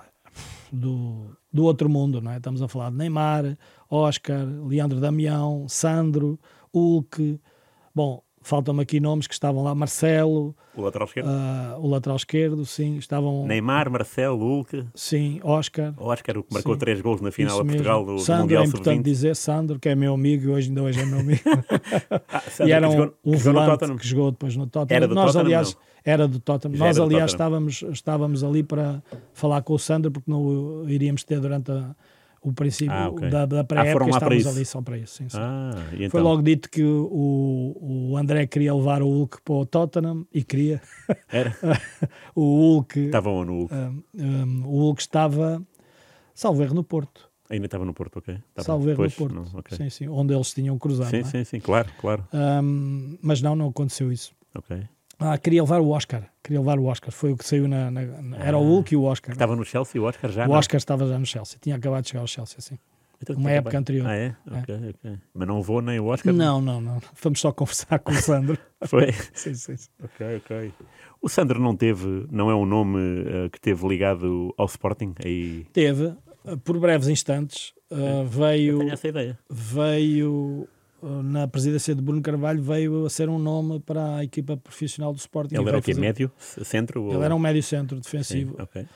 do outro mundo, não é? Estamos a falar de Neymar, Oscar, Leandro Damião, Sandro, Hulk. Bom, faltam-me aqui nomes que estavam lá, Marcelo, o lateral esquerdo, sim, estavam Neymar, Marcelo, Hulk, sim, Oscar, o que marcou 3 gols na final a Portugal do Sandro, Mundial é importante Sub-20. dizer, Sandro, que é meu amigo e hoje é meu amigo. E era um volante que jogou depois no Tottenham. Era do Tottenham, aliás, era do Tottenham. Nós, aliás, Tottenham. estávamos ali para falar com o Sandro, porque não o iríamos ter durante o princípio da pré-época, estávamos ali só para isso. Sim. Então? Foi logo dito que o André queria levar o Hulk para o Tottenham e queria. Era? O Hulk... Estava onde o Hulk? O Hulk estava, salvo erro, no Porto. Ainda estava no Porto, ok. Salvo erro no Porto, não, okay. Sim, onde eles tinham cruzado. Sim, claro. Mas não aconteceu isso. Ok. Queria levar o Oscar. Foi o que saiu era o Hulk e o Oscar. Estava no Chelsea, o Oscar já? O Oscar estava já no Chelsea. Tinha acabado de chegar ao Chelsea, sim. Então, uma época anterior. É? Ok. Mas não vou nem o Oscar? Não. Vamos só conversar com o Sandro. Foi? Sim. Ok. O Sandro não é um nome que teve ligado ao Sporting? Aí... Teve, por breves instantes. Veio... Eu tenho essa ideia. Veio... Na presidência de Bruno Carvalho veio a ser um nome para a equipa profissional do Sporting. Ele era o quê? Médio? Centro? Ele era um médio centro defensivo. Sim, okay.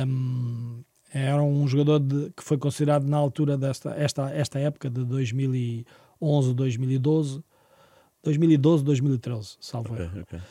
Era um jogador que foi considerado na altura esta época de 2011, 2012, 2013, salvo erro. Okay.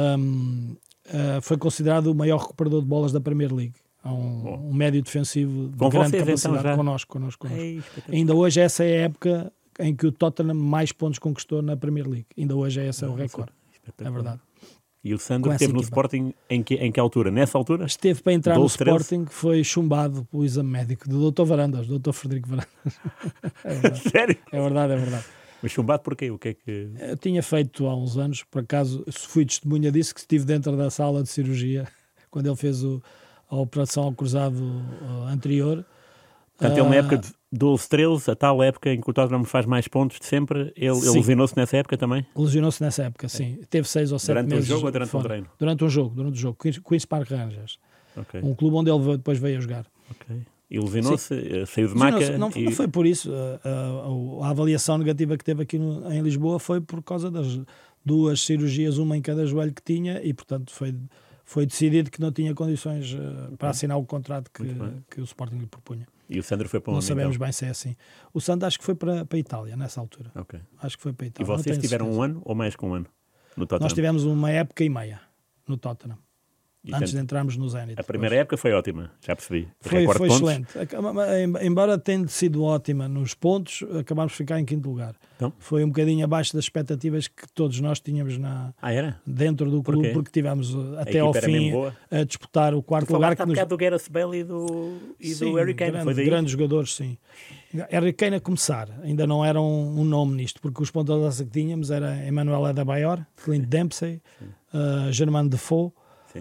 Foi considerado o maior recuperador de bolas da Premier League. Um médio defensivo de grande capacidade então, connosco. Ainda hoje essa é a época em que o Tottenham mais pontos conquistou na Premier League. Ainda hoje esse é o recorde. É verdade. E o Sandro esteve no Sporting em que altura? Nessa altura? Esteve para entrar 12, no Sporting, que foi chumbado pelo exame médico do Dr. Varandas, Dr. Frederico Varandas. Sério? É verdade. Mas chumbado porquê? O que é que... Eu tinha feito há uns anos, por acaso, fui testemunha disso, que estive dentro da sala de cirurgia, quando ele fez a operação ao cruzado anterior. Portanto, ele na época de 12-13, a tal época em que o Tottenham faz mais pontos de sempre, ele lesionou-se nessa época também? Lesionou-se nessa época, sim. Teve 6 ou 7 meses. Durante um jogo ou durante um treino? Durante um jogo. Queen's Park Rangers. Okay. Um clube onde ele depois veio a jogar. Ok. E lesionou-se, saiu de maca? Não foi por isso. A avaliação negativa que teve aqui em Lisboa foi por causa das 2 cirurgias, uma em cada joelho que tinha, e portanto foi decidido que não tinha condições para assinar o contrato que o Sporting lhe propunha. E o Sandro foi para onde? Não sabemos bem se é assim. O Sandro acho que foi para a Itália, nessa altura. Okay. Acho que foi para a Itália. E vocês tiveram um ano ou mais que um ano no Tottenham? Nós tivemos uma época e meia no Tottenham. Antes de entrarmos no Zenit. A primeira época foi ótima, já percebi. Foi excelente. Embora tenha sido ótima nos pontos, acabámos de ficar em 5º lugar. Então? Foi um bocadinho abaixo das expectativas que todos nós tínhamos dentro do clube, porque tivemos até ao fim a disputar o 4º lugar. Tu falaste do Gareth Bale e do Harry Kane. Grandes jogadores, sim. Harry Kane a começar, ainda não era um nome nisto, porque os pontos de lança que tínhamos era Emmanuel Adebayor, Clint Dempsey, Germain Defoe,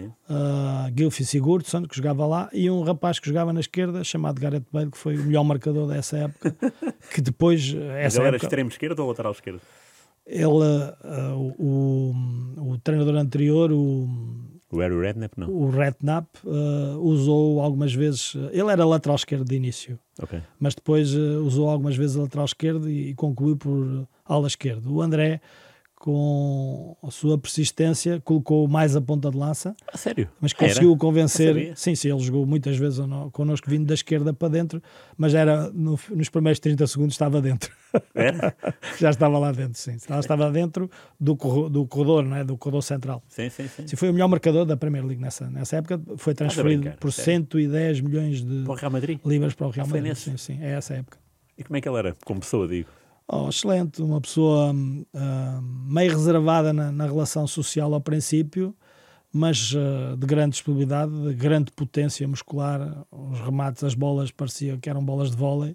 Gylfi Sigurdsson, que jogava lá, e um rapaz que jogava na esquerda chamado Gareth Bale, que foi o melhor marcador dessa época, que depois... Mas ele era extremo esquerdo ou lateral esquerdo? Ele, o treinador anterior, o Harry Redknapp, não? O Redknapp usou algumas vezes... Ele era lateral esquerdo de início, mas depois usou algumas vezes a lateral esquerdo e concluiu por ala esquerda. O André, com a sua persistência, colocou mais a ponta de lança. Sério? Mas conseguiu convencer. Sim, ele jogou muitas vezes connosco vindo da esquerda para dentro, mas era nos primeiros 30 segundos estava dentro. Era? Já estava lá dentro, sim. Estava dentro do corredor, não é? Do corredor central. Sim. Foi o melhor marcador da Premier League nessa época. Foi transferido por 110 milhões de libras para o Real Madrid. Sim, é essa época. E como é que ele era como pessoa, digo? Excelente, uma pessoa meio reservada na relação social ao princípio, mas de grande disponibilidade, de grande potência muscular. Os remates, as bolas pareciam que eram bolas de vôlei.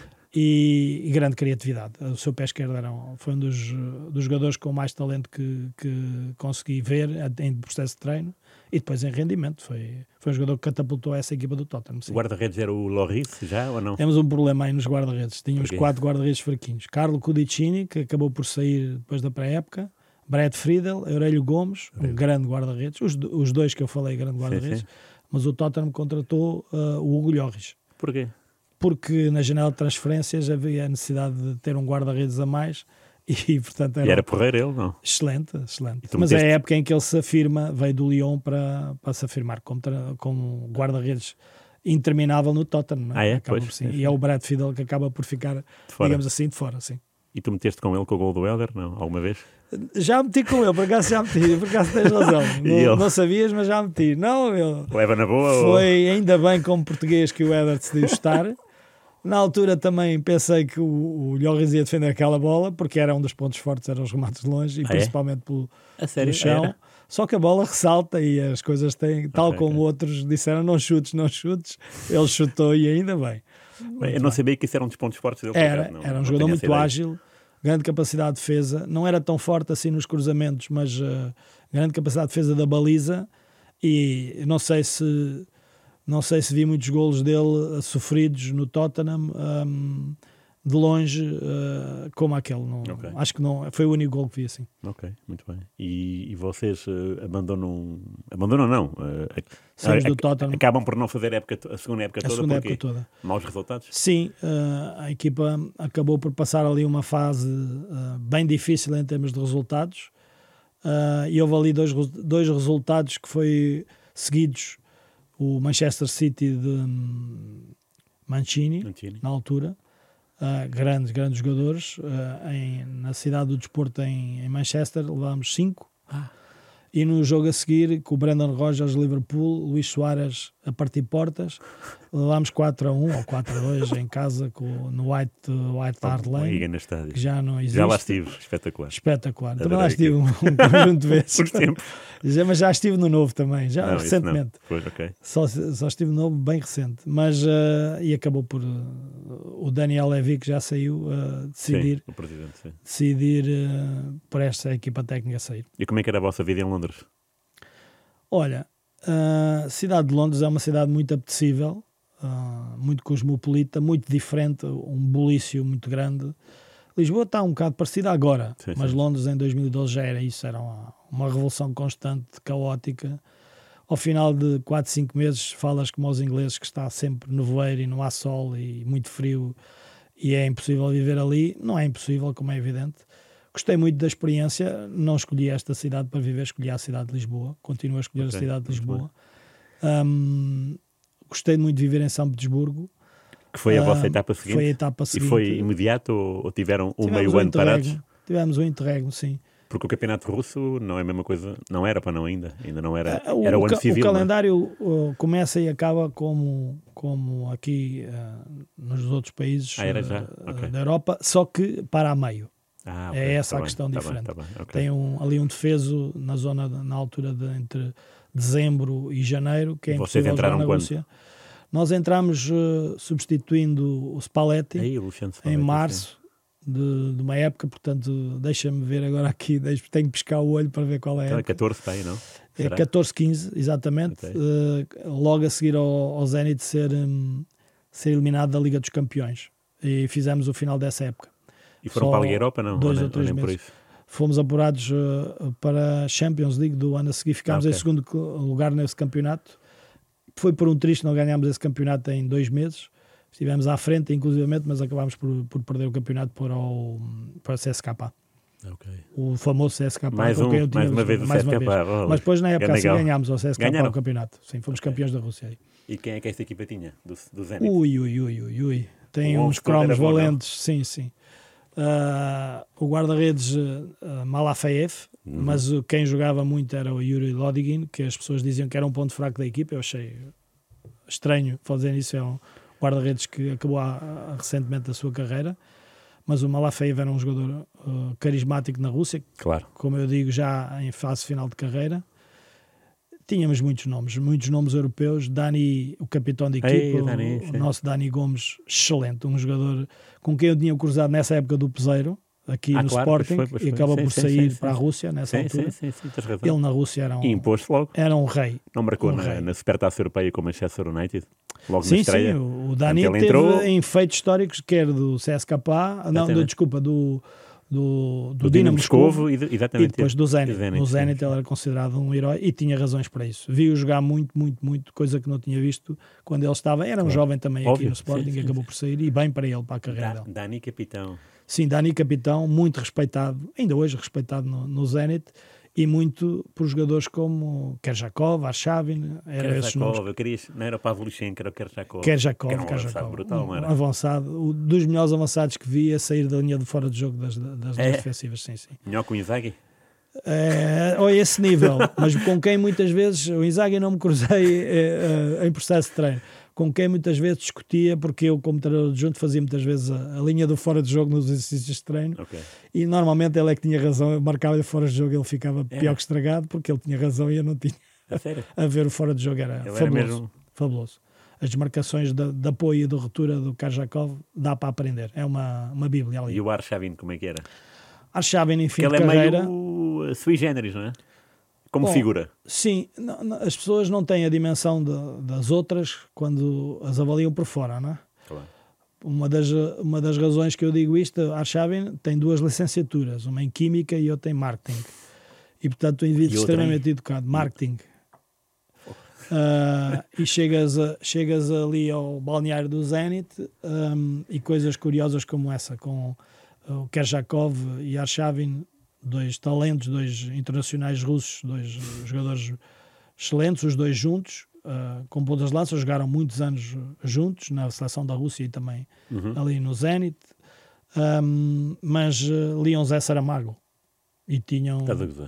E grande criatividade. O seu pé esquerdo foi um dos jogadores com mais talento que consegui ver em processo de treino e depois em rendimento. Foi um jogador que catapultou essa equipa do Tottenham. O guarda-redes era o Lloris já ou não? Temos um problema aí nos guarda-redes. Tínhamos 4 guarda-redes fraquinhos. Carlo Cudicini, que acabou por sair depois da pré-época. Brad Friedel, Aurélio Gomes, um grande guarda-redes. Os 2 que eu falei, grande guarda-redes. Mas o Tottenham contratou o Hugo Lloris. Porquê? Porque na janela de transferências havia a necessidade de ter um guarda-redes a mais E, portanto, era porreiro ele, não? Excelente. Mas a época em que ele se afirma, veio do Lyon para se afirmar como guarda-redes interminável no Tottenham. Não é? Pois. E é o Brad Fiedel que acaba por ficar, digamos assim, de fora. Sim. E tu meteste com ele com o gol do Helder, não? Alguma vez? Já meti com ele, por acaso tens razão. Não sabias, mas já meti. Não, ele leva na boa? Foi ainda bem como português que o Éder decidiu estar. Na altura também pensei que o Lloris ia defender aquela bola, porque era um dos pontos fortes, eram os remates de longe, e principalmente pelo chão. Era? Só que a bola ressalta e as coisas têm, tal como outros disseram, não chutes, ele chutou e ainda bem. Eu não sabia que isso era um dos pontos fortes dele. Era um jogador muito ágil, grande capacidade de defesa, não era tão forte assim nos cruzamentos, mas grande capacidade de defesa da baliza, e não sei se vi muitos golos dele sofridos no Tottenham de longe como aquele. Acho que não, foi o único gol que vi assim. Ok, muito bem. E vocês abandonam não, saímos do Tottenham. Acabam por não fazer a segunda época toda. Maus resultados? Sim, a equipa acabou por passar ali uma fase bem difícil em termos de resultados, e houve ali dois resultados que foi seguidos. O Manchester City de Mancini. Na altura, grandes jogadores, na cidade do desporto em Manchester levámos 5, e no jogo a seguir, com o Brendan Rodgers Liverpool, Luís Soares a partir portas, levámos 4-1 ou 4-2 em casa no White Hart Lane, que já não existe. Já lá estive, espetacular. Também lá estive um conjunto de vezes. Por tempo. Mas já estive no novo também, recentemente. Pois, okay. Só estive no novo, bem recente. Mas, e acabou por o Daniel Levy, que já saiu, decidir, sim, o presidente, sim. decidir por esta equipa técnica sair. E como é que era a vossa vida em Londres? Olha, a cidade de Londres é uma cidade muito apetecível, muito cosmopolita, muito diferente, um bulício muito grande. Lisboa está um bocado parecida agora, mas Londres em 2012 já era isso, era uma revolução constante, caótica. Ao final de 4, 5 meses falas como aos ingleses, que está sempre nevoeiro e não há sol e muito frio e é impossível viver ali. Não é impossível, como é evidente. Gostei muito da experiência, não escolhi esta cidade para viver, escolhi a cidade de Lisboa, continuo a escolher a cidade de Lisboa. Gostei muito de viver em São Petersburgo. Que foi a vossa etapa seguinte? Foi a etapa seguinte. E foi imediato ou tiveram meio ano parados? Tivemos um interregno, sim. Porque o campeonato russo não é a mesma coisa, não era para não ainda não era, era o ano civil. O calendário começa e acaba como aqui nos outros países da Europa, só que para a meio. É essa a questão diferente. Tem ali um defeso na zona, na altura entre dezembro e janeiro, que é impossível jogar na Rússia. Nós entramos substituindo o Spalletti em março de uma época, portanto deixa-me ver agora aqui, tenho que piscar o olho para ver qual é. Então é 14 para aí, não? É 14-15, exatamente. Logo a seguir ao Zenit ser eliminado da Liga dos Campeões, e fizemos o final dessa época. E foram para a Liga Europa, não? 2 ou 3 meses. Fomos apurados para a Champions League do ano a seguir. Ficámos em segundo lugar nesse campeonato. Foi por um triste, não ganhámos esse campeonato em 2 meses. Estivemos à frente, inclusivamente, mas acabámos por perder o campeonato para a CSKA. O famoso CSKA. Mais uma vez o CSKA. Mas depois, na época, assim, ganhámos o CSKA o campeonato. Sim, fomos campeões da Rússia. E quem é que essa equipa tinha? Do Zenit? Ui. Tem uns cromos valentes. Sim. O guarda-redes Malafeev, mas quem jogava muito era o Yuri Lodigin, que as pessoas diziam que era um ponto fraco da equipa. Eu achei estranho fazer isso. É um guarda-redes que acabou recentemente a sua carreira, mas o Malafeev era um jogador carismático na Rússia, como eu digo, já em fase final de carreira. Tínhamos muitos nomes europeus. Dani, o capitão de equipa, o nosso Dani Gomes, excelente, um jogador com quem eu tinha cruzado nessa época do Peseiro, aqui no Sporting, e acaba por sair para a Rússia nessa altura. Sim, tens razão. Ele na Rússia imposto logo. Era um rei. Não marcou na Supertaça Europeia com o Manchester United? Logo na estreia? Sim, o Dani teve em feitos históricos, quer do CSKA, do Dinamo Moscovo e depois do Zenit. No Zenit ele era considerado um herói e tinha razões para isso. Vi-o jogar muito, coisa que não tinha visto quando ele estava. Era um jovem também aqui no Sporting, e acabou por sair, e bem para ele, para a carreira dele. Dani, capitão. Sim, Dani capitão, muito respeitado, ainda hoje respeitado no Zenit, e muito por jogadores como Keržakov, Arshavin, eu queria, não era Pavlyuchenko, era o Keržakov. Keržakov, um avançado brutal, não era? Avançado, dos melhores avançados que vi a sair da linha de fora de jogo das linhas defensivas, sim. Melhor que o Inzaghi? Ou a esse nível, mas com quem muitas vezes, o Inzaghi não me cruzei em processo de treino, com quem muitas vezes discutia, porque eu, como treinador adjunto, fazia muitas vezes a linha do fora de jogo nos exercícios de treino, e normalmente ele é que tinha razão, eu marcava-lhe fora de jogo, ele ficava pior que estragado, porque ele tinha razão e eu não tinha. A ver o fora de jogo era fabuloso. As desmarcações de apoio e de ruptura do Keržakov dá para aprender, é uma bíblia ali. E o Arshavin, como é que era? Arshavin, em fim de carreira... Ele é meio sui generis, não é? Como figura. Sim, as pessoas não têm a dimensão das outras quando as avaliam por fora, não é? Claro. Uma das razões que eu digo isto, Arshavin tem 2 licenciaturas, uma em Química e outra em Marketing. E, portanto, um indivíduo extremamente educado. Marketing. E chegas ali ao balneário do Zenit e coisas curiosas como essa, com o Keržakov e Arshavin, 2 talentos, 2 internacionais russos, 2 jogadores excelentes, os 2 juntos, com pontas de lança, jogaram muitos anos juntos na seleção da Rússia e também ali no Zenit, mas liam Zé Saramago e tinham...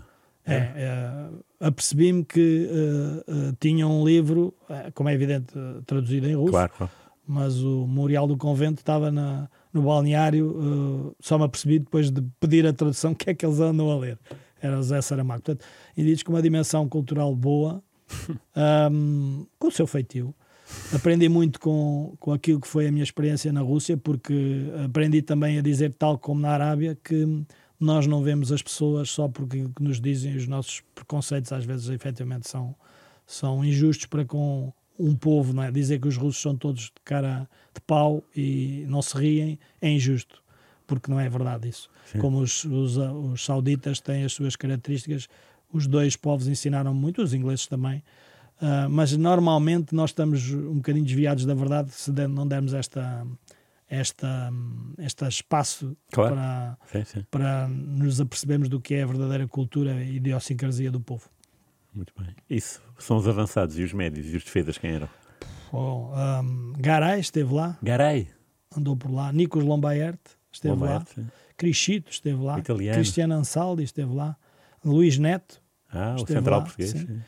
apercebi-me que tinham um livro, como é evidente, traduzido em russo, claro. Mas o Memorial do Convento estava no balneário, só me apercebi depois de pedir a tradução que é que eles andam a ler. Era o Zé Saramago. Portanto, indivíduos com uma dimensão cultural boa, com o seu feitio. Aprendi muito com aquilo que foi a minha experiência na Rússia, porque aprendi também a dizer, tal como na Arábia, que nós não vemos as pessoas só porque o que nos dizem, os nossos preconceitos às vezes efetivamente são injustos para com um povo, não é? Dizer que os russos são todos de cara de pau e não se riem é injusto, porque não é verdade isso. Sim. Como os sauditas têm as suas características, os 2 povos ensinaram muito, os ingleses também, mas normalmente nós estamos um bocadinho desviados da verdade se não dermos este espaço para nos apercebermos do que é a verdadeira cultura e idiosincrasia do povo. Muito bem. Isso são os avançados e os médios e os defesas, quem eram? Garay esteve lá. Garay? Andou por lá. Nikos Lombaert esteve lá. Criscito esteve lá. Italiano. Cristiano Ansaldi esteve lá. Luís Neto o central lá, português. Sim.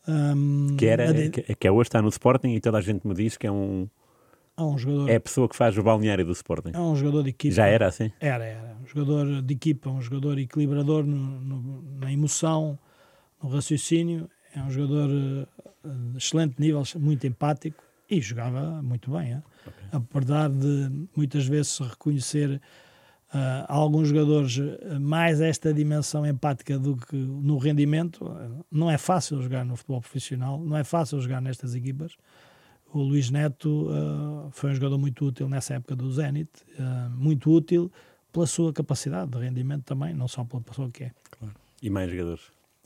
Que hoje está no Sporting e toda a gente me diz que é um jogador, é a pessoa que faz o balneário do Sporting. É um jogador de equipa. Já era assim? Era. Um jogador de equipa, um jogador equilibrador na emoção, no raciocínio. É um jogador de excelente nível, muito empático e jogava muito bem. Apesar de muitas vezes se reconhecer alguns jogadores mais esta dimensão empática do que no rendimento, não é fácil jogar no futebol profissional, não é fácil jogar nestas equipas. O Luís Neto foi um jogador muito útil nessa época do Zenit, muito útil pela sua capacidade de rendimento também, não só pela pessoa que é. Claro. E mais jogadores?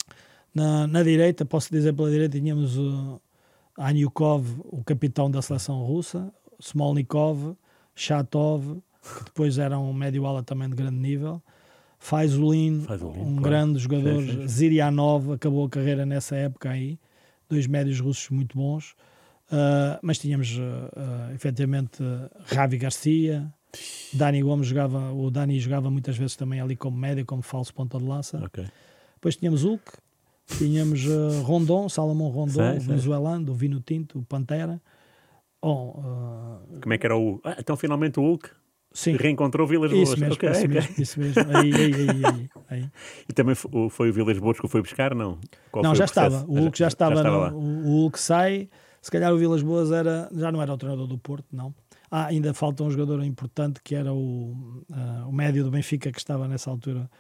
Na direita, posso dizer pela direita, tínhamos Anyukov, o capitão da seleção russa, Smolnikov, Shatov, que depois era um médio-ala também de grande nível, Faisulin, grande jogador, Zirianov, acabou a carreira nessa época aí, 2 médios russos muito bons. Mas tínhamos efetivamente Ravi Garcia, Dani Gomes jogava, o Dani jogava muitas vezes também ali como médio, como falso ponta de lança. Depois tínhamos Hulk, tínhamos Salomão Rondon, venezuelano, do Vino Tinto, o Pantera. Como é que era o... então finalmente o Hulk reencontrou o Vilas Boas. Isso mesmo. Aí. E também foi o Vilas Boas que o foi buscar, não? Não, já estava. O Hulk já estava lá. O Hulk sai... Se calhar o Vilas Boas já não era o treinador do Porto, não. Ainda falta um jogador importante que era o médio do Benfica que estava nessa altura,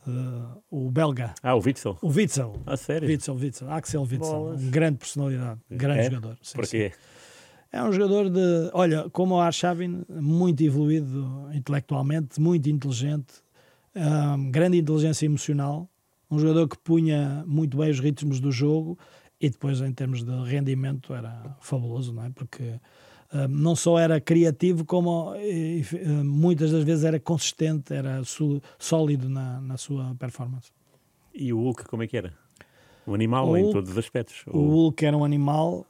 o belga. O Witsel. O Witsel. Sério? Witsel. Axel Witsel. Grande personalidade, grande jogador. Porquê? É um jogador de... Olha, como o Arshavin, muito evoluído intelectualmente, muito inteligente, grande inteligência emocional, um jogador que punha muito bem os ritmos do jogo. E depois, em termos de rendimento, era fabuloso, não é? Porque não só era criativo, como muitas das vezes era consistente, era sólido na sua performance. E o Hulk, como é que era? Um animal em todos os aspectos? O Hulk era um animal,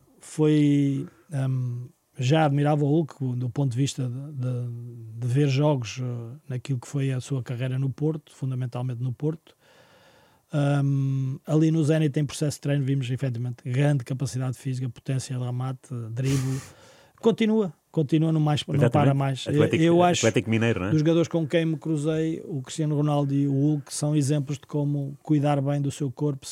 já admirava o Hulk do ponto de vista de ver jogos naquilo que foi a sua carreira no Porto, fundamentalmente no Porto. Ali no Zenit, em processo de treino, vimos efetivamente grande capacidade física, potência de remate, drible. Continua no mais, não para mais. Eu acho Atlético Mineiro, não é? Dos jogadores com quem me cruzei, o Cristiano Ronaldo e o Hulk são exemplos de como cuidar bem do seu corpo,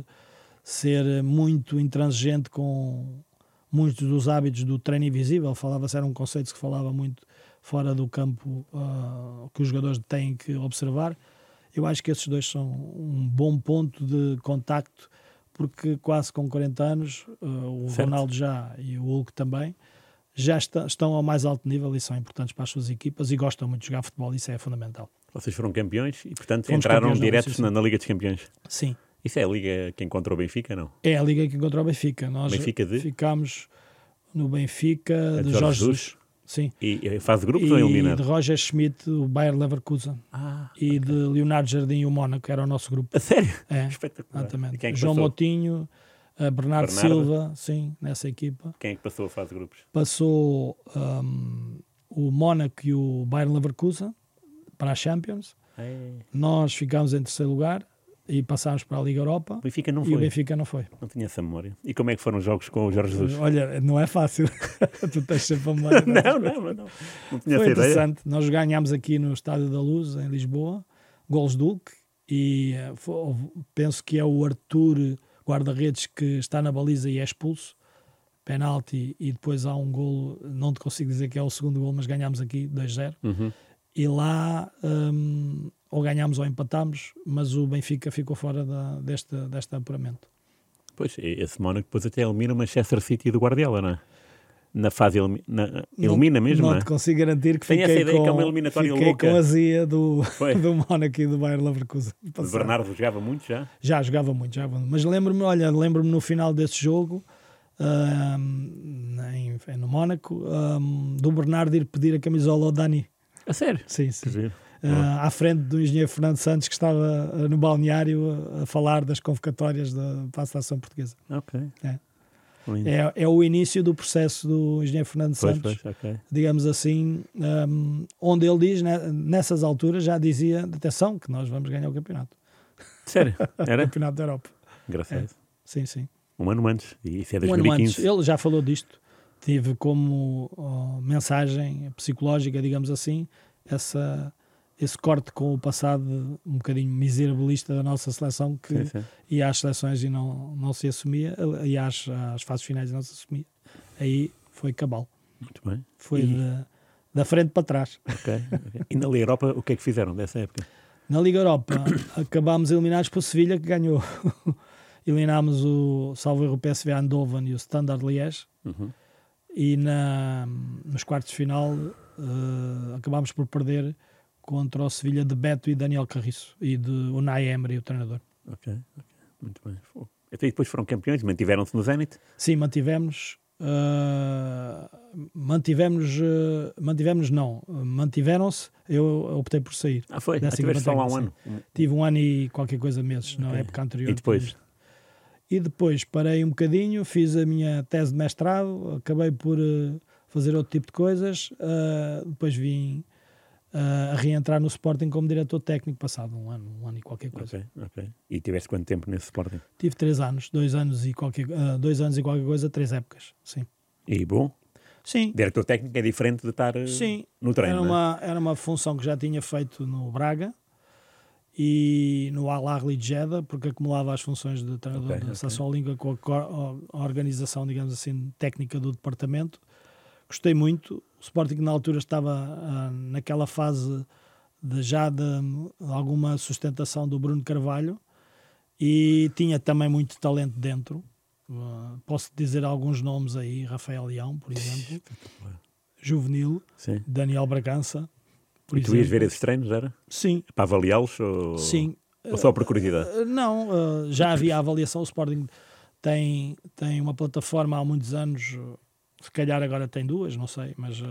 ser muito intransigente com muitos dos hábitos do treino invisível. Era um conceito que se falava muito fora do campo, que os jogadores têm que observar. Eu acho que esses dois são um bom ponto de contacto, porque quase com 40 anos, o Ronaldo já e o Hulk também, já estão ao mais alto nível e são importantes para as suas equipas e gostam muito de jogar futebol, isso é fundamental. Vocês foram campeões e, portanto, entraram diretos na Liga dos Campeões. Sim. Isso é a Liga que encontrou o Benfica, não? É a Liga que encontrou o Benfica. Nós ficámos no Benfica de Jorge Jesus. Sim. E faz grupos ou eliminar? E de Roger Schmidt, o Bayer Leverkusen. De Leonardo Jardim e o Mónaco, era o nosso grupo. A sério? É, espetacular. Exatamente. João Moutinho, Bernardo Silva, sim, nessa equipa. Quem é que passou a fase de grupos? Passou o Mónaco e o Bayer Leverkusen para a Champions. Nós ficámos em terceiro lugar e passámos para a Liga Europa. O Benfica não foi. E o Benfica não foi. Não tinha essa memória. E como é que foram os jogos com o Jorge Jesus? Olha, não é fácil. Tu tens sempre a memória. Não tinha foi interessante. Ideia. Nós ganhámos aqui no Estádio da Luz, em Lisboa, golos do Hulk, e penso que é o Arthur, guarda-redes, que está na baliza e é expulso. Penalti, e depois há um golo, não te consigo dizer que é o segundo golo, mas ganhámos aqui 2-0. E lá ou ganhámos ou empatámos, mas o Benfica ficou fora deste apuramento. Pois, esse Mónaco depois até elimina o Manchester City do Guardiola, não é? Na fase elimina mesmo, não é? Não te consigo garantir que fiquei que é uma eliminatória louca. Com a azia do Mónaco e do Bayer Leverkusen. O Bernardo jogava muito já? Já jogava muito. Mas lembro-me no final desse jogo, no Mónaco, do Bernardo ir pedir a camisola ao Dani. A sério? Sim. À frente do engenheiro Fernando Santos, que estava no balneário a falar das convocatórias para a seleção portuguesa. Ok. É o início do processo do engenheiro Fernando Santos, digamos assim, onde ele diz, nessas alturas, já dizia, atenção, que nós vamos ganhar o campeonato. Sério? Era? O campeonato da Europa. Engraçado. Sim. Um ano antes. E isso é 2015. Um ano antes. Ele já falou disto. Tive como mensagem psicológica, digamos assim, esse corte com o passado um bocadinho miserabilista da nossa seleção, que ia às seleções e não se assumia, ia às fases finais e não se assumia. Aí foi cabal. Muito bem. Foi da frente para trás. Okay. E na Liga Europa, o que é que fizeram dessa época? Na Liga Europa, acabámos eliminados por Sevilha, que ganhou. Eliminámos o salvo erro PSV Eindhoven e o Standard Liège. E nos quartos de final acabámos por perder contra o Sevilha de Beto e Daniel Carriço e de Unai Emery, o treinador. Ok, muito bem. Até depois foram campeões, mantiveram-se no Zenit? Sim, mantiveram-se, eu optei por sair. Foi? Tiveste só lá um ano? Tive um ano e qualquer coisa meses, na época anterior. E depois? E depois parei um bocadinho, fiz a minha tese de mestrado, acabei por fazer outro tipo de coisas, depois vim a reentrar no Sporting como diretor técnico, passado um ano e qualquer coisa. Ok. E tiveste quanto tempo nesse Sporting? Tive 3 anos, 2 anos e qualquer coisa, 3 épocas, sim. E bom? Sim. Diretor técnico é diferente de estar no treino, era uma função que já tinha feito no Braga e no Al Ahly de Jeddah, porque acumulava as funções de treinador da seleção olímpica com a organização, digamos assim, técnica do departamento. Gostei muito. O Sporting na altura estava naquela fase de alguma sustentação do Bruno Carvalho e tinha também muito talento dentro. Posso dizer alguns nomes aí: Rafael Leão, por exemplo, Juvenil, Daniel Bragança. E tu ias ver esses treinos, era? Sim. Para avaliá-los? Ou... Sim. Ou só por curiosidade? Não, já havia avaliação. O Sporting tem uma plataforma há muitos anos se calhar agora tem 2, não sei, mas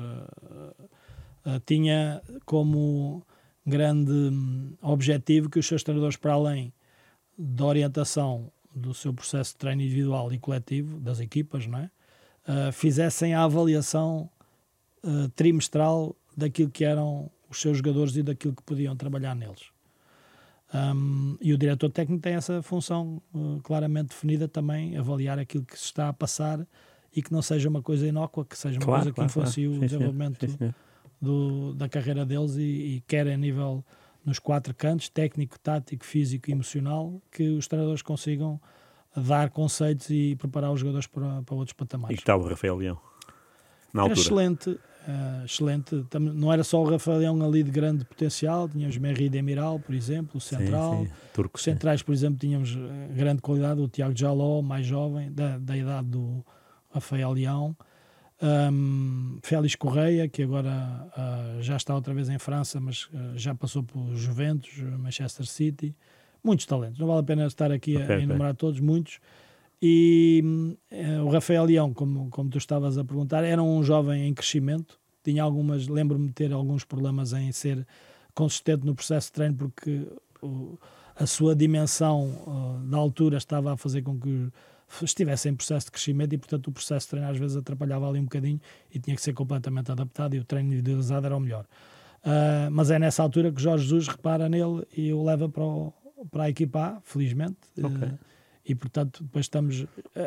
tinha como grande objetivo que os seus treinadores, para além da orientação do seu processo de treino individual e coletivo, das equipas, não é? Fizessem a avaliação trimestral daquilo que eram os seus jogadores e daquilo que podiam trabalhar neles. E o diretor técnico tem essa função claramente definida também, avaliar aquilo que se está a passar e que não seja uma coisa inócua, que seja uma coisa que influencie o desenvolvimento da carreira deles e quer a nível nos 4 cantos, técnico, tático, físico e emocional, que os treinadores consigam dar conceitos e preparar os jogadores para outros patamares. E que tal o Rafael Leão? Na altura? Excelente. Não era só o Rafael Leão ali de grande potencial, tínhamos Merri Demiral, por exemplo, o central. Os centrais, por exemplo, tínhamos grande qualidade, o Tiago Jaló, mais jovem, da idade do Rafael Leão. Félix Correia, que agora já está outra vez em França, mas já passou por Juventus, Manchester City. Muitos talentos, não vale a pena estar aqui a enumerar todos, muitos. E o Rafael Leão, como tu estavas a perguntar, era um jovem em crescimento, tinha lembro-me de ter alguns problemas em ser consistente no processo de treino, porque a sua dimensão da altura estava a fazer com que estivesse em processo de crescimento e, portanto, o processo de treino às vezes atrapalhava ali um bocadinho e tinha que ser completamente adaptado, e o treino individualizado era o melhor. Mas é nessa altura que Jorge Jesus repara nele e o leva para a equipa A, felizmente. E, portanto, depois estamos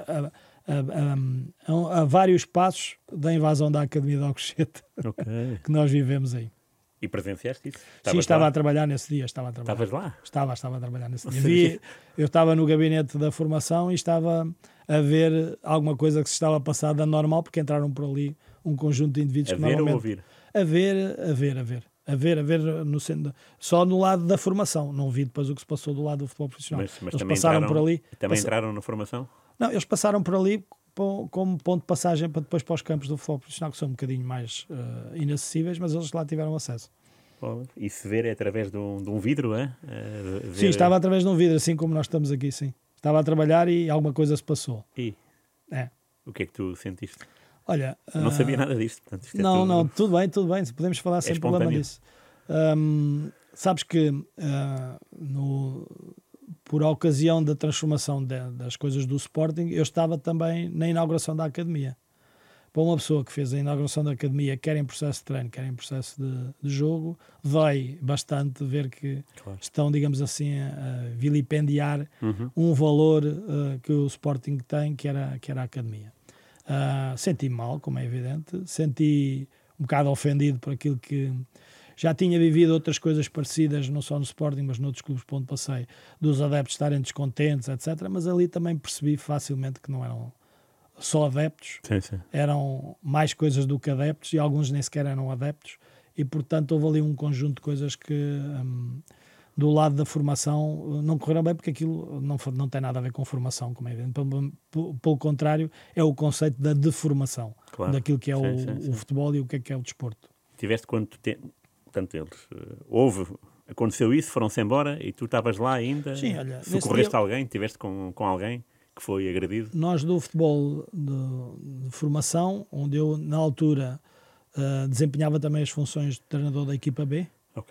a vários passos da invasão da Academia de Alcochete que nós vivemos aí. E presenciaste isso? Sim, estava a trabalhar nesse dia. Estavas lá? Estava a trabalhar nesse dia. Eu estava no gabinete da formação e estava a ver alguma coisa que se estava a passar da normal, porque entraram por ali um conjunto de indivíduos que normalmente... A ver ou ouvir? A ver só no lado da formação. Não vi depois o que se passou do lado do futebol profissional. Mas eles passaram por ali. Também entraram na formação? Não, eles passaram por ali como ponto de passagem para depois para os campos do futebol profissional, que são um bocadinho mais inacessíveis, mas eles lá tiveram acesso. E se ver é através de um vidro, é? Sim, estava através de um vidro, assim como nós estamos aqui, sim. Estava a trabalhar e alguma coisa se passou. O que é que tu sentiste? Olha, não sabia nada disto. Portanto, isto não, tudo bem. Podemos falar sem problema disso. Sabes que por ocasião da transformação das coisas do Sporting, eu estava também na inauguração da Academia. Para uma pessoa que fez a inauguração da Academia, quer em processo de treino, quer em processo de jogo, dói bastante ver que estão, digamos assim, a vilipendiar um valor que o Sporting tem, que era a Academia. Senti-me mal, como é evidente, senti um bocado ofendido por aquilo que já tinha vivido, outras coisas parecidas, não só no Sporting, mas noutros clubes por onde passei, dos adeptos estarem descontentes, etc. Mas ali também percebi facilmente que não eram só adeptos, eram mais coisas do que adeptos, e alguns nem sequer eram adeptos, e portanto houve ali um conjunto de coisas que do lado da formação não correram bem, porque aquilo não tem nada a ver com formação, como é evidente. Pelo contrário, é o conceito da deformação daquilo que é o futebol e o que é o desporto. Tiveste quanto tempo? Portanto, aconteceu isso, foram-se embora e tu estavas lá ainda? Sim, olha, socorreste alguém? Tiveste com alguém que foi agredido? Nós do futebol de formação, onde eu na altura desempenhava também as funções de treinador da equipa B,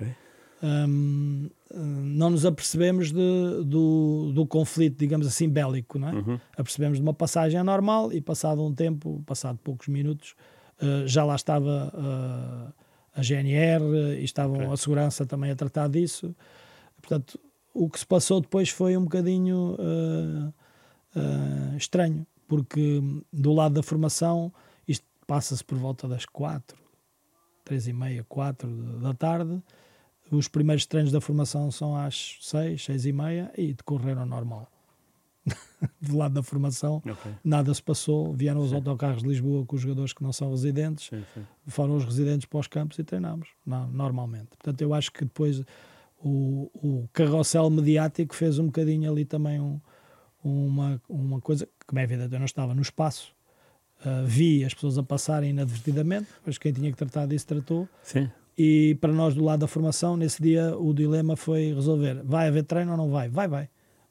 não nos apercebemos do conflito, digamos assim, bélico, não é? Apercebemos de uma passagem anormal e passado um tempo, passado poucos minutos, já lá estava a GNR e estavam a segurança também a tratar disso. Portanto, o que se passou depois foi um bocadinho estranho, porque do lado da formação isto passa-se por volta das 3h30, 4 da tarde. Os primeiros treinos da formação são às 6h30 e decorreram normal. Do lado da formação nada se passou, vieram os autocarros de Lisboa com os jogadores que não são residentes, foram os residentes para os campos e treinámos normalmente. Portanto, eu acho que depois o carrossel mediático fez um bocadinho ali também uma coisa, como é evidente, eu não estava no espaço, vi as pessoas a passarem inadvertidamente, mas quem tinha que tratar disso tratou. E para nós do lado da formação, nesse dia o dilema foi resolver, vai haver treino ou não vai? Vai.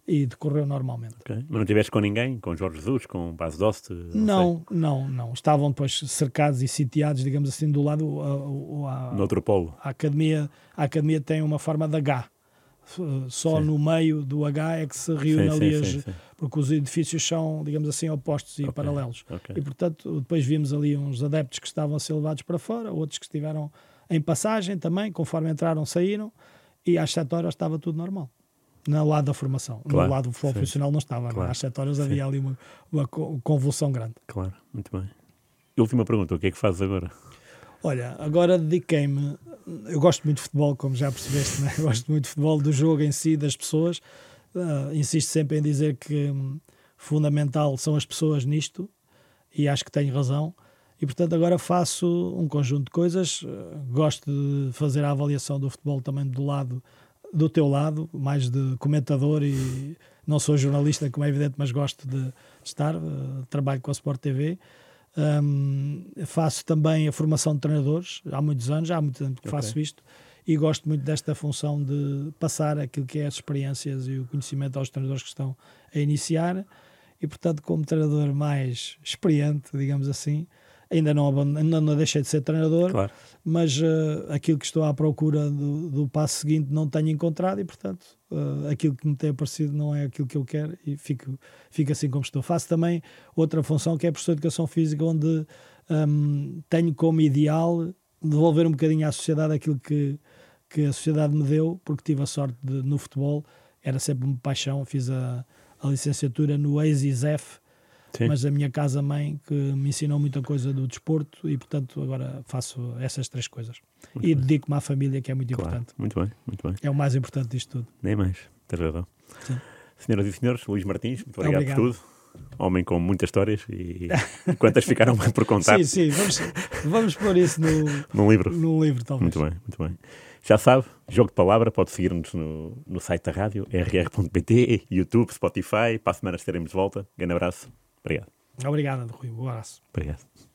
e decorreu normalmente. Okay. Mas não estiveste com ninguém? Com Jorge Jesus, com Bas Dost? Não. Estavam depois cercados e sitiados, digamos assim, do lado... no outro polo. A academia tem uma forma de H. Só no meio do H é que se reúne ali, porque os edifícios são, digamos assim, opostos e paralelos. E, portanto, depois vimos ali uns adeptos que estavam a ser levados para fora, outros que estiveram em passagem também, conforme entraram, saíram, e às 7 horas estava tudo normal. No lado da formação. No lado do futebol profissional não estava. Claro. Às 7 horas havia ali uma convulsão grande. Claro, muito bem. E última pergunta, o que é que fazes agora? Olha, agora dediquei-me... Eu gosto muito de futebol, como já percebeste, né? Eu gosto muito de futebol, do jogo em si, das pessoas. Insisto sempre em dizer que fundamental são as pessoas nisto, e acho que tenho razão. E, portanto, agora faço um conjunto de coisas. Gosto de fazer a avaliação do futebol também do teu lado, mais de comentador, e não sou jornalista, como é evidente, mas gosto de estar. Trabalho com a Sport TV. Faço também a formação de treinadores, há muitos anos que faço isto, e gosto muito desta função de passar aquilo que é as experiências e o conhecimento aos treinadores que estão a iniciar. E, portanto, como treinador mais experiente, digamos assim, ainda não deixei de ser treinador, mas aquilo que estou à procura do passo seguinte não tenho encontrado, e, portanto, aquilo que me tem aparecido não é aquilo que eu quero, e fico assim como estou. Faço também outra função, que é professor de Educação Física, onde tenho como ideal devolver um bocadinho à sociedade aquilo que a sociedade me deu, porque tive a sorte de, no futebol, era sempre uma paixão. Fiz a licenciatura no EISISEF, mas a minha casa-mãe, que me ensinou muita coisa do desporto, e, portanto, agora faço essas 3 coisas. E dedico-me à família, que é muito importante. Muito bem. É o mais importante disto tudo. Nem mais, tens razão. Senhoras e senhores, Luís Martins, muito obrigado por tudo. Homem com muitas histórias, e quantas ficaram por contar. Sim, vamos pôr isso num livro, talvez. Muito bem. Já sabe, jogo de palavra, pode seguir-nos no site da rádio, rr.pt, YouTube, Spotify. Para a semana estaremos de volta. Grande abraço. Obrigado. Obrigado, Rui. Um abraço. Obrigado.